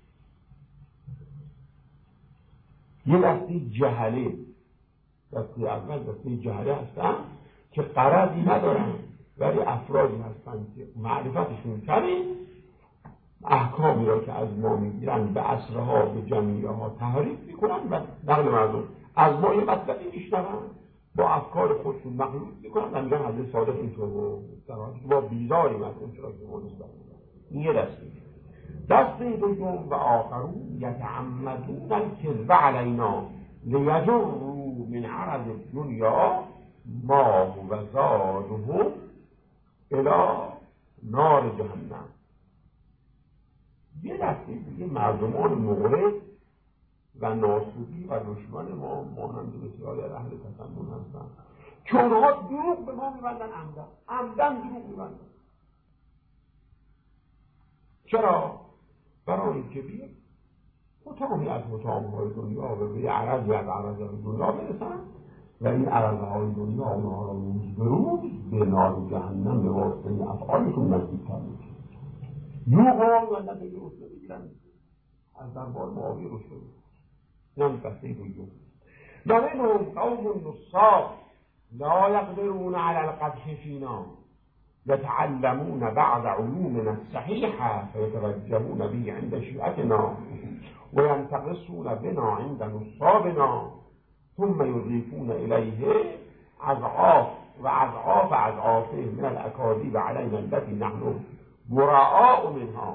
[SPEAKER 1] یه دسته جهله، دسته اول دسته جهله هستن که غرضی ندارن، ولی افرادی هستن که معرفتشون کمی، احکامی را که از ما میگیرن به عصرها به جمعیه ها تحریف میکنن و نقل مردم از ما یه مطلبی میشنون با افکار خودشون مخلوط میکنن و میگن حضرت صادق اینطور رو در حالی که با بیزاریم از اون چرا که ما نسبت میکنن. این یه دسته دوم و آخرون یتعمدون الکذب علینا لیجروا من عرض الدنیا ما هو زادهم الی نار جهنم. یه دسته دیگه مردمان مغرب و ناسودی و دشمن ما مانند بسیاری از اهل تسنن هستن که اونها دروغ به ما میبندن، عمدن دروغ میبندن. چرا؟ برای اینکه بیه حتامی از حتامهای دنیا و به عرضی از عرضهای دنیا برسن و این عرضهای دنیا اونها را روز به روز به نار جهنم به واسطه افعالشون نزدیک‌تر میشه. یوغان و نتیجه رشد بگیرن از دربار معاویه رشد بگیرن. این هم دسته دوم. ومنهم قوم نصاب لا يقدرون على القدح فينا يتعلمون بعض علومنا الصحيحة فيتوجهون به عند شيعتنا وينتقصون بنا عند نصابنا ثم يضيفون إليه أضعاف وأضعاف أضعافه من الأكاذيب علينا التي نحن براء منها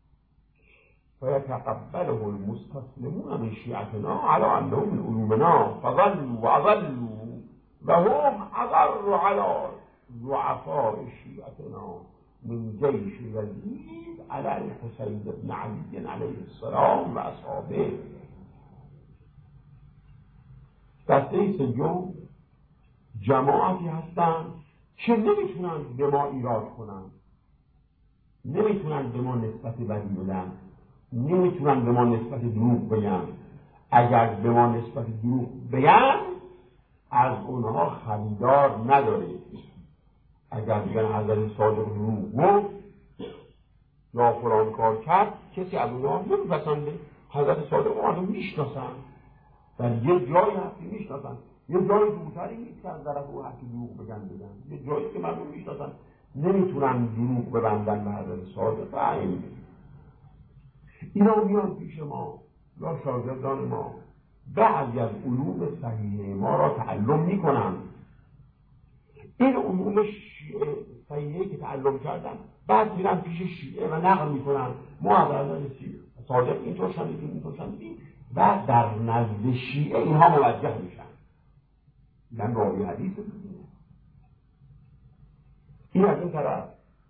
[SPEAKER 1] فيتقبله المستسلمون من شيعتنا على أنهم من علومنا فضلوا وأضلوا وهم أضر على ضعفاء شيعتنا من جيش يزيد على الحسين بن علي عليه السلام و اصحابه. دسته سوم جماعتی هستن که نمیتونن به ما ایراد کنن، نمیتونن به ما نسبت بدی بدن، نمیتونن به ما نسبت دروغ بگن. اگر به ما نسبت دروغ بگن از اونها خریدار ندارید. اگر بگن حضرت صادق دروغ گفت یا فلان کار کرد کسی از اونها نمیپسنده. حضرت صادق اونها میشناسن، در یه جایی هستی میشناسن، یه جای دورتری نیست که از طرف اون هستی دروغ بگن یه جایی که مردم میشناسن، نمیتونن دروغ ببندن به حضرت صادق. اینا میان پیش ما یا شاگردان ما بعضی از علوم صحیحه ما را تعلم میکنن. این علوم صحیحه که تعلم کردن بعد میرن پیش شیعه و نقل میکنن ما از حضرت صادق اینطور شنیدیم و در نزد شیعه اینها موجه میشن. من راوی حدیث این از این طرف.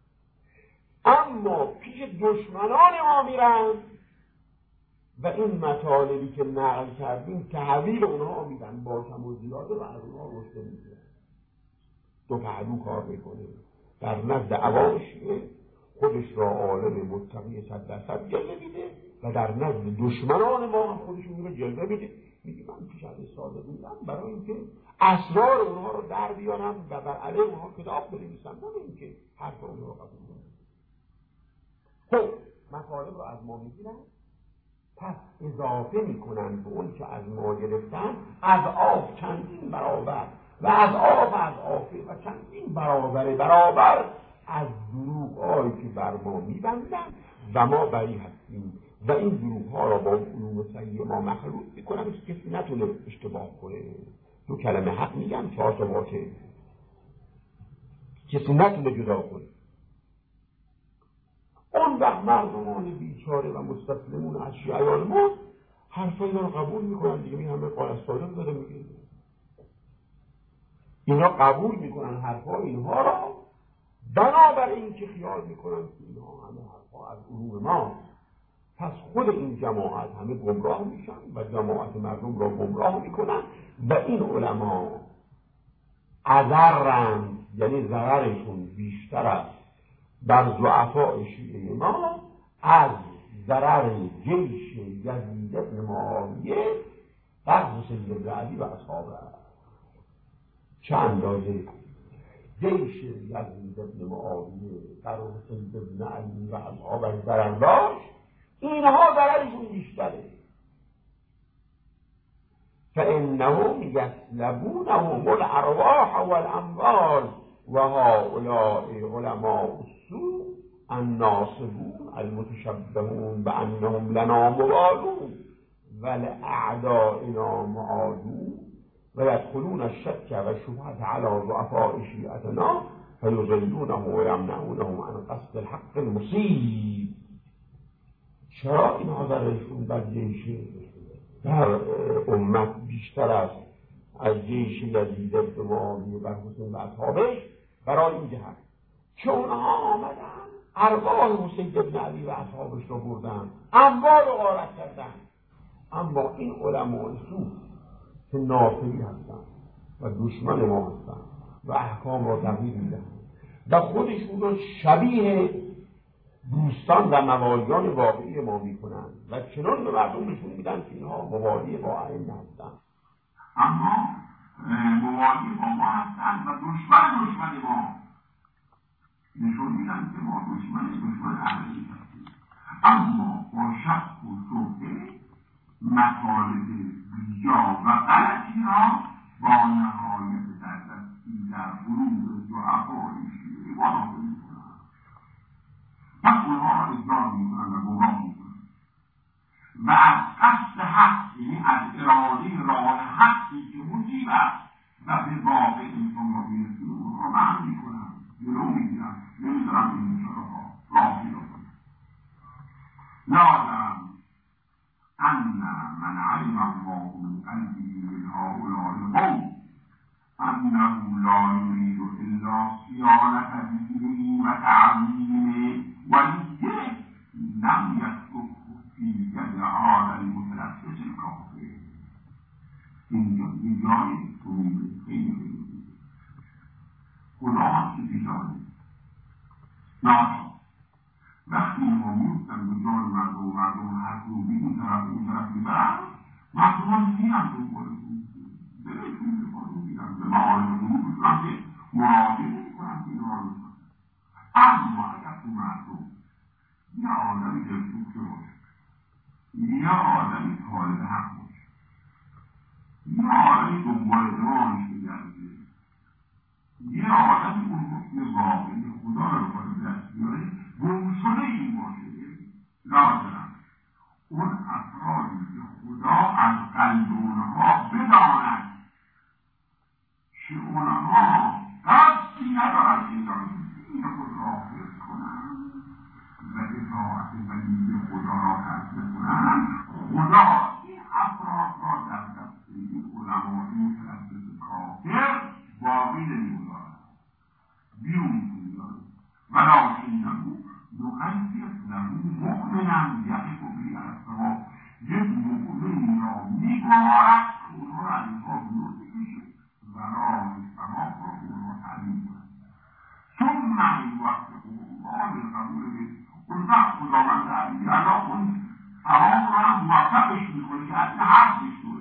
[SPEAKER 1] اما پیش دشمنان ما میرن و این مطالبی که نقل کردیم تحویل اونها میدن با کم و زیاده و از اونها رشته میده. دو پهلو کار میکنه. در نزد عوام شیعه خودش را عالم متقی 100% جلوه میده و در نزد دشمنان ما هم خودشون رو جلوه میده. میگه من پیش از صادق میدم برای اینکه اسرار اونها رو در بیارم و بر علیه اونها کتاب بنویسم، نه اینکه حرف اونها رو قبول کنم. خب مطالب رو از ما میگیرن، پس اضافه میکنن به اون که از ما گرفتن از آب چندین برابر و از آب و چندین برابر از دروغ هایی که بر ما میبندن و ما بری هستیم و این دروغ ها را با علوم صحیح ما مخلوط میکنن که کسی نتونه اشتباه کنه. دو کلمه حق میگن 4 تا باطل، کسی نتونه جدا کنه. اون وقت مردمان بیچاره و مستسلمون از شیعیان ما حرفا اینا رو قبول میکنن دیگه. این همه قال صادق داره میگه، اینا قبول میکنن حرفا اینها را بنابر این که خیال میکنن که اینها همه حرفا از علوم ما. پس خود این جماعت همه گمراه میشن و جماعت مردم را گمراه میکنن و این علما اضرند، یعنی ضررشون بیشتر است بر ضعفاء شیعه ما از ضرر جیش یزید بن معاویه بر حسین بن علی و اصحابه. چه اندازه جیش یزید بن معاویه بر حسین بن علی و اصحابه ضرر داشت، اینها ضررشون بیشتره. فانهم یسلبونهم الارواح والاموال و هؤلاء علماء السوء الناصبون المتشبهون بانهم لنا موالون ولأعدائنا معادون و یدخلون الشک و الشبهة على ضعفاء شیعتنا فیضلونهم و یمنعونهم عن قصد الحق المصیب. چرا این ضررشون در جیش در امت بیشتر است از جیش یزید بن معاویه بر حسین و اصحابش؟ برای این جهت که اونها آمدن ارواح حسین بن علی و اصحابش رو بردن، اموال رو غارت کردن. اما این علماء سوء که ناصبی هستن و دشمن ما هستن و احکام را تغییر میدن و خودشون رو شبیه دوستان و موالیان واقعی ما میکنن و چنان به مردم نشون میدن که اینها موالی با ائمه هستن، اما موالی با ما هستن و دشمن ما نشون میدن که ما دشمن ائمه هستیم. اما با شک و شبهه مطالب
[SPEAKER 2] ارجاع و غلطی را با نهایت در دستی در فروغ ضعفای شیعه مناقضه میکنند. پس اونها را ادعا میکنند و گمراه میکنند و از قصد حق، یعنی از اراده راه حقی که مجیب است و به واقع انسان را میرسونه اونها منع میکنند، جلو میگیرند، نمیذارند این راه پیدا کنند. لازم ان من علم الله من قلبه من هؤلاء القوم انه لا يريد الا صيانة دينه و تعظيمه وليه لم يتركه في يد هذا المتلبس الكافر. اینجا یه جایی توی خیلی خدا هم که بیداری ناشا وقتی ما میفتن به جان مردم هر روبی این طرف میبرن، مردم ها میرن تو بارشون دلشون بخورون میرن به معارفون میکنن که مراجعه میکنن که اینها رو کنن. اما اگر تو مردم یه آدمی دلسوخته باشه، یه آدمی طالب حق باشه، یه آدمی دنبال امامش بگرده، یه آدمی اون حکم واقعی خدا رو باید دست بیاره، گمشده این باشه، لازم اون افرادی که خدا از قلب اونها بداند که اونها قصدی ندارد که دین خود را حفظ کنند و اطاعت ولی خدا را ترک کنند، خدا این افراد را در دست این علمای متلبس کافر باقی نمیگذارد، بیرون میگذارد. ولکنه یخیف له مؤمنا یقف به الصواب، یک مؤمن را میگوارد که اونها را از اینها بیرون میکشه و راه صواب را اونها تعلیم کند. ثم یوفقه الله للقبول به، اون وقت خداوند تعالی اون صواب را هم موفقش میکنه که از این حرفش دوره.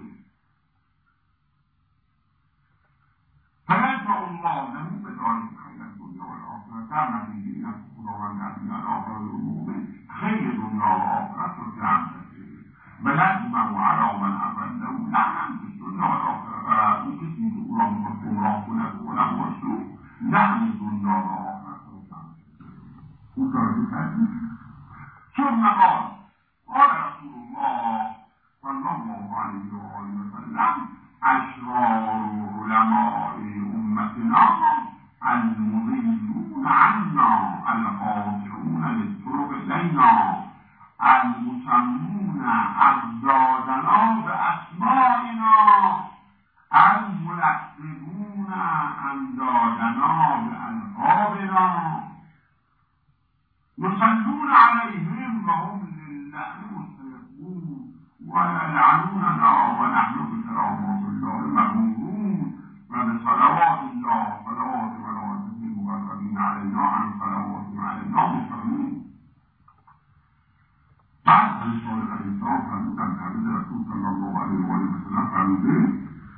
[SPEAKER 2] فیدفع الله له بذلک خیر الدنیا والآخرة، در نتیجه این است خداوند تعالی آخر المؤمن خیر دنیا و آخرت را جمع کرده و لزمه علی من اضله لعنة فی الدنیا والآخرة، اون کسی که او را میخواد گمراه کند و علماش رو لعن دنیا و آخرت را جمع کرده. او توجه کردید؟ ثم قال رسول الله صلی الله علیه و آله و سلم اشرار علماء امتنا المضلون عنا القاطعون للطرق الینا المسمون اضدادنا باسمائنا الملقبون اندادنا بالقابنا يصلون عليهم وهم لله مستحقون ويلعنوننا ونحن بكرامات الله مأمورون وبصلوات الله صلوات ملائكته المقربين علينا عن صلواتهم علينا مستقيمون. بعد رسول الإسلام فرمودن حدیث رسول صلی الله علیه و آله و سلم فرموده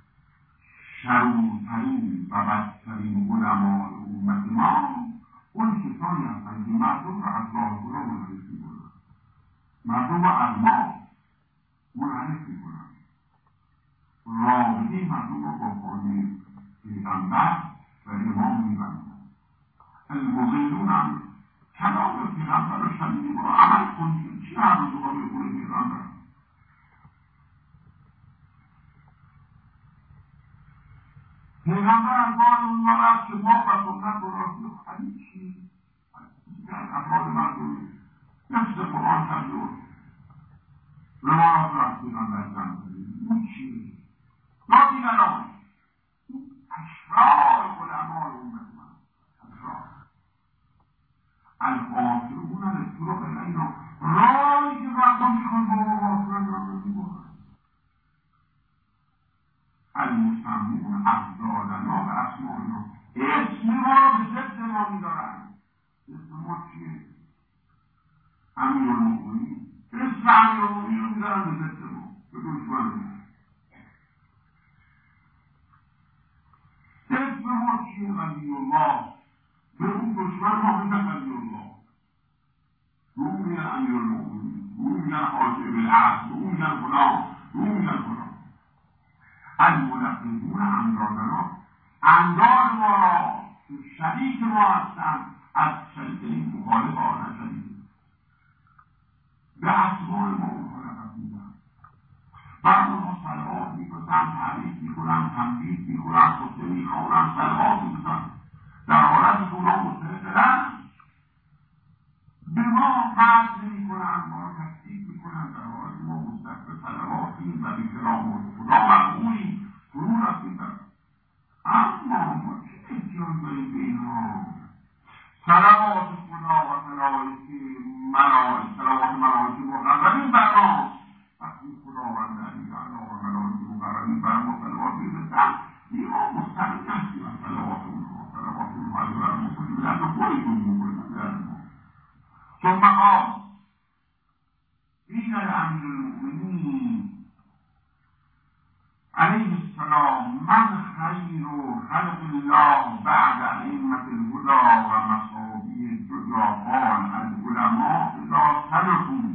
[SPEAKER 2] شرورترین و بدترین علمای امت ما اون کسانی هستند که مردم را از راه خدا منحرف می‌کنند، مردم را از ما منحرف می‌کنند، رابطه مردم را با خانه پیغمبر و امام می‌بندند. المضلون هم کلام پیغمبر را شنیدی برو عمل کن، چی هر روز با می‌خونه پیغمبر؟ پیغمبر از بار اونها رفت که ما و سنت و راستی خیلی چی؟ افراد مردم نفس قرآن تبدیل روایات را از پیغمبر جمع کنید. اون چی؟ یا دیگران اشرار علمای امت من، اشرار القاطعون للطرق الینا، راهی که مردم میخوان با واصلن مردم میبرن، المسمون اضدادنا باسمائنا، اسم ما را به ضد ما میدارن. اسم ما چیه؟ امیرالمؤمنین. اسم امیرالمؤمنین رو میدارن به ضد ما، به دشمن ما. اسم ما چیه؟ ولی الله. به اون دشمن ما میگن ولی الله، به اون میگن امیرالمؤمنین، به اون میگن حاجب العهد، به اون میگن فلان، به اون میگن فلان. الملقبون امدادنا، امداد ما را که شریک ما هستند از شریک مخالف آن شریک به اسماء ما مخالفت میدن، بر اونها صلوات میکنن، تعریف میکنن، تمجید میکنن، خطبه میخوانن، صلوات میکنن، در حالتی که اونها مستحقن به ما فرض نمیکنن، ما را تصدیق میکنن، در حالتی ما مستحق صلواتیم و بیکرام خدا مقبولیم، فرو رفتیم. اما ما چه احتیاج داریم به اینها؟ صلوات خدا و صلوات ملائکه مقربین بر ما، وقتی خداوند علی اعلی و ملائکه مقربین بر ما صلوات می‌فرستند، ما مستقیم هستیم از صلوات اونها از بر ما کنیم، خودشون می‌کنن. ثم قال قیل لأمیرالمؤمنین علیه السلام من خیر خلق الله بعد ائمة الهدى و مصابیح الدجى؟ قال العلماء اذا سلكوا.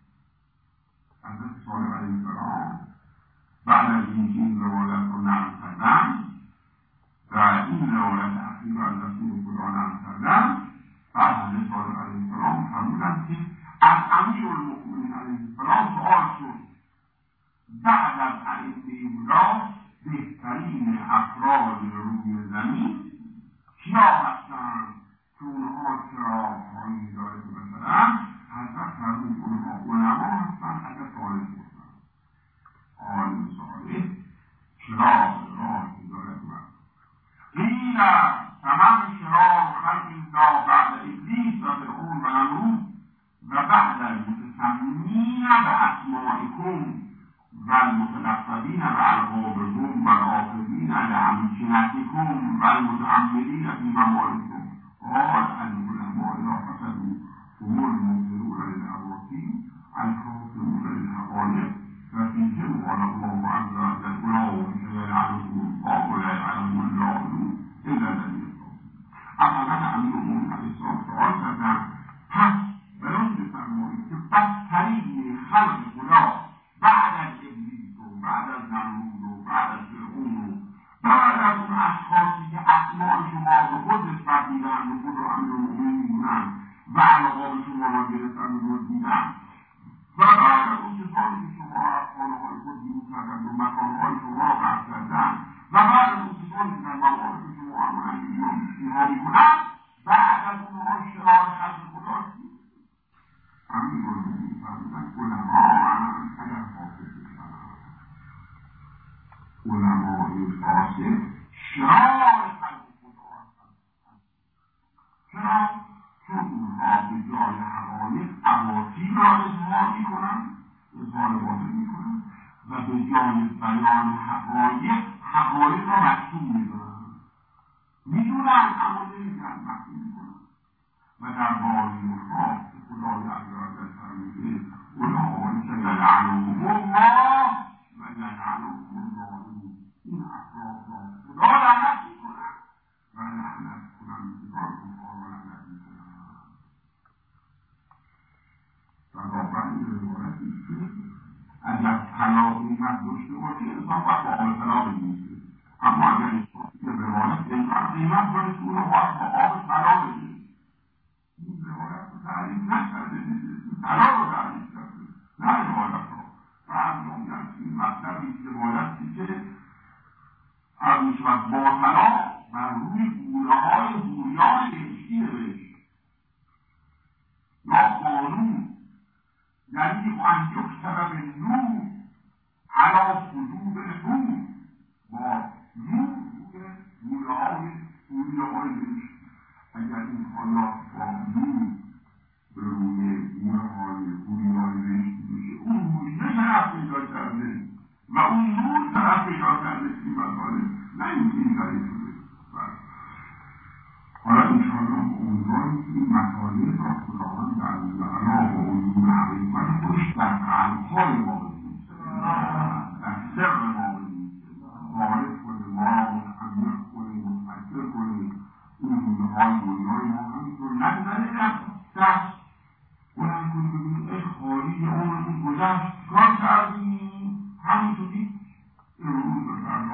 [SPEAKER 2] حضرت صالح علیه السلام بعد از اینکه این روایت رو نقل کردن و این روایت اخیر از رسول خدا نقل کردن، بعد حضرت صالح علیه السلام فرمودند که از امیرالمؤمنین علیه السلام سؤال شد بعد از ائمه هدی بهترین افراد روی زمین کیا هستند که اونها چراغ‌های هدایت بشرند؟ حضرت فرمود اونها علما هستند. حضرت صالح گفتند عالم صالح چراغ راه هدایت بشرند. قیل تمام شرار خلق الله بعد ابلیس و فرعون و نمرود و بعد المتسمین باسمائکم و المتلقبین بالقابکم و العاقبین لامکنتکم و المتعمدین فی ممالکم. قال العلماء اذا فسدوا هم المنكرون للعواصم الكافرون للحقائق ففيهم قال الله عز وجل اولئك يلعنهم الله ولا يلعنهم الله الا الذين اصلا امیرالمؤمنین علیه السلام سؤال کردند پس برای بفرمایید که بدترین خلق خدا بعد از ابلیس و بعد از نمرود و بعد از فرعون و بعد از اون اشخاصی که اسماء شما به خود نسبت میدهند و خود را امیرالمؤمنین میدونند و علاقه شما را گرفتند و دزدیدند و بعد از اون کسانی که شما از خانه‌های خود بیرون کردند و مکانهای شما را قصد کردند و بعد از اون کسانی که در ممالک شما امنی‌ها میکنند، بعد از اونها شرار خلق خدا چیست؟ امیرالمؤمنین فرمودند علما اگر فاسد بشوند، علمای فاسد شرار خلق خدا هستند. چرا؟ چون اونها به جای حقایق اباطیل را اظهار میکنند، اظهار باطل میکنند و به جای بیان حقایق را مکتوم میکنند، میدونند اما نمیگن، مکتوم میکنند. و در باری مخاف که خدای عزوجل فرموده اولئک یلعنهم الله و یلعنهم الظالمون، این افراد را خدا لعنت میکند و لعنت کنندگان کفار را لعنت میکنند. بنابراین روایتی که اگر طلاقی نداشته باشه انسان باید با آب طلاق بگیره، اما اگر انسان که روایت اینقدر قیمت داره که اون رو باید با آب طلاق بگیره. این روایت رو تعریف نکرده، طلاق رو تعریف کرده، نه روایت رو. و از جمله این مطلبی روایتی که از میشود با طلاق بر روی گوره‌های حوریان بهشتی نوشت یا قانون، یعنی ان یکتب بالنور علی صدور الحور، با نور گوره‌های بهشتی. اگر این حالات با نور به روی گوره‌های بهشتی بشه، اون حوریه طرف پیدا کرده و اون نور طرف پیدا کرده که این مسائل نه این دلیل شده. حالا انشاءالله امیدواریم که این مطالب را خداوند جل‌وعلا با علوم حقیقت خودش در قلب‌های ما بنویسه، در سر ما بنویسه، وارد کنه، ما را متعمق کنه، متفکر کنه. این روزهای دنیای ما همینطور نگذره دست بلند کنی ببینیم ای خالی عمرمون گذشت، کار کردیم همینطوری امروز بفرد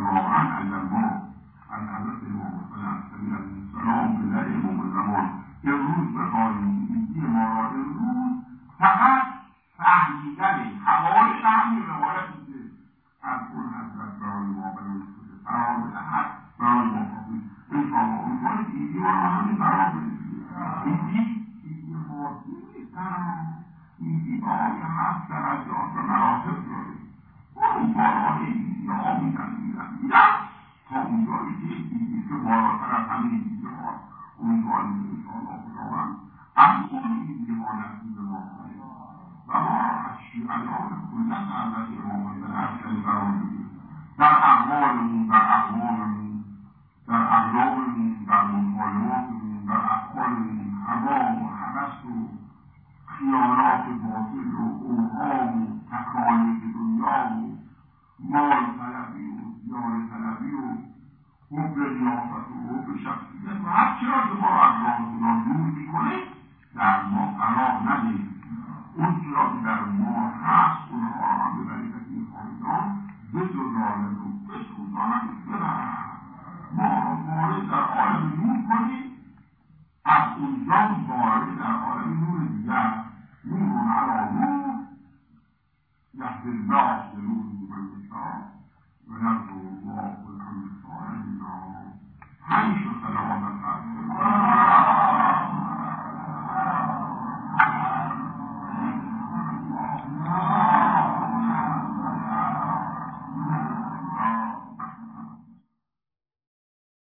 [SPEAKER 2] واقعا اگر ما از حضرت امام حسین علیه السلام پدر امام زمان امروز بخواهیم زندگی ما را امروز فقط فهمیدن حوالش همین روایتی که از اون حضرت برای ما فرا بدهد برای ما کافی انشاءالله اونطور دیدی ما را همین فرا بدهید دیدی ما نیست این دیدهای 7 درجات و مراتب داره اون بالای دیدی ها میدن تا اونجایی که دیدی که بالاتر از همین دیدی ها اونجایی که انشاءالله خداوند از اون دیدی ها نصیب ما کنید و ما از شیعیان کلن حضرت امام حسین علیه قرار بگیریم در اقوالمون در اقواممون در اقلاممون در مطالعاتمون در افعالمون هوا و هوس و خیالات باطل و اوهام و تکالیف دنیا و مال طلبی و دیار طلبی و حب ریاست و حب شخصیت و هر چرا که ما از راه خدا دور میکنه در ما قرار ندهیم اون چرا که در ما هست اونها را هم ببرید از این خواهدان بسوزانه رو بسوزانه ببرد ما را وارد در عالم نور کنید از اونجا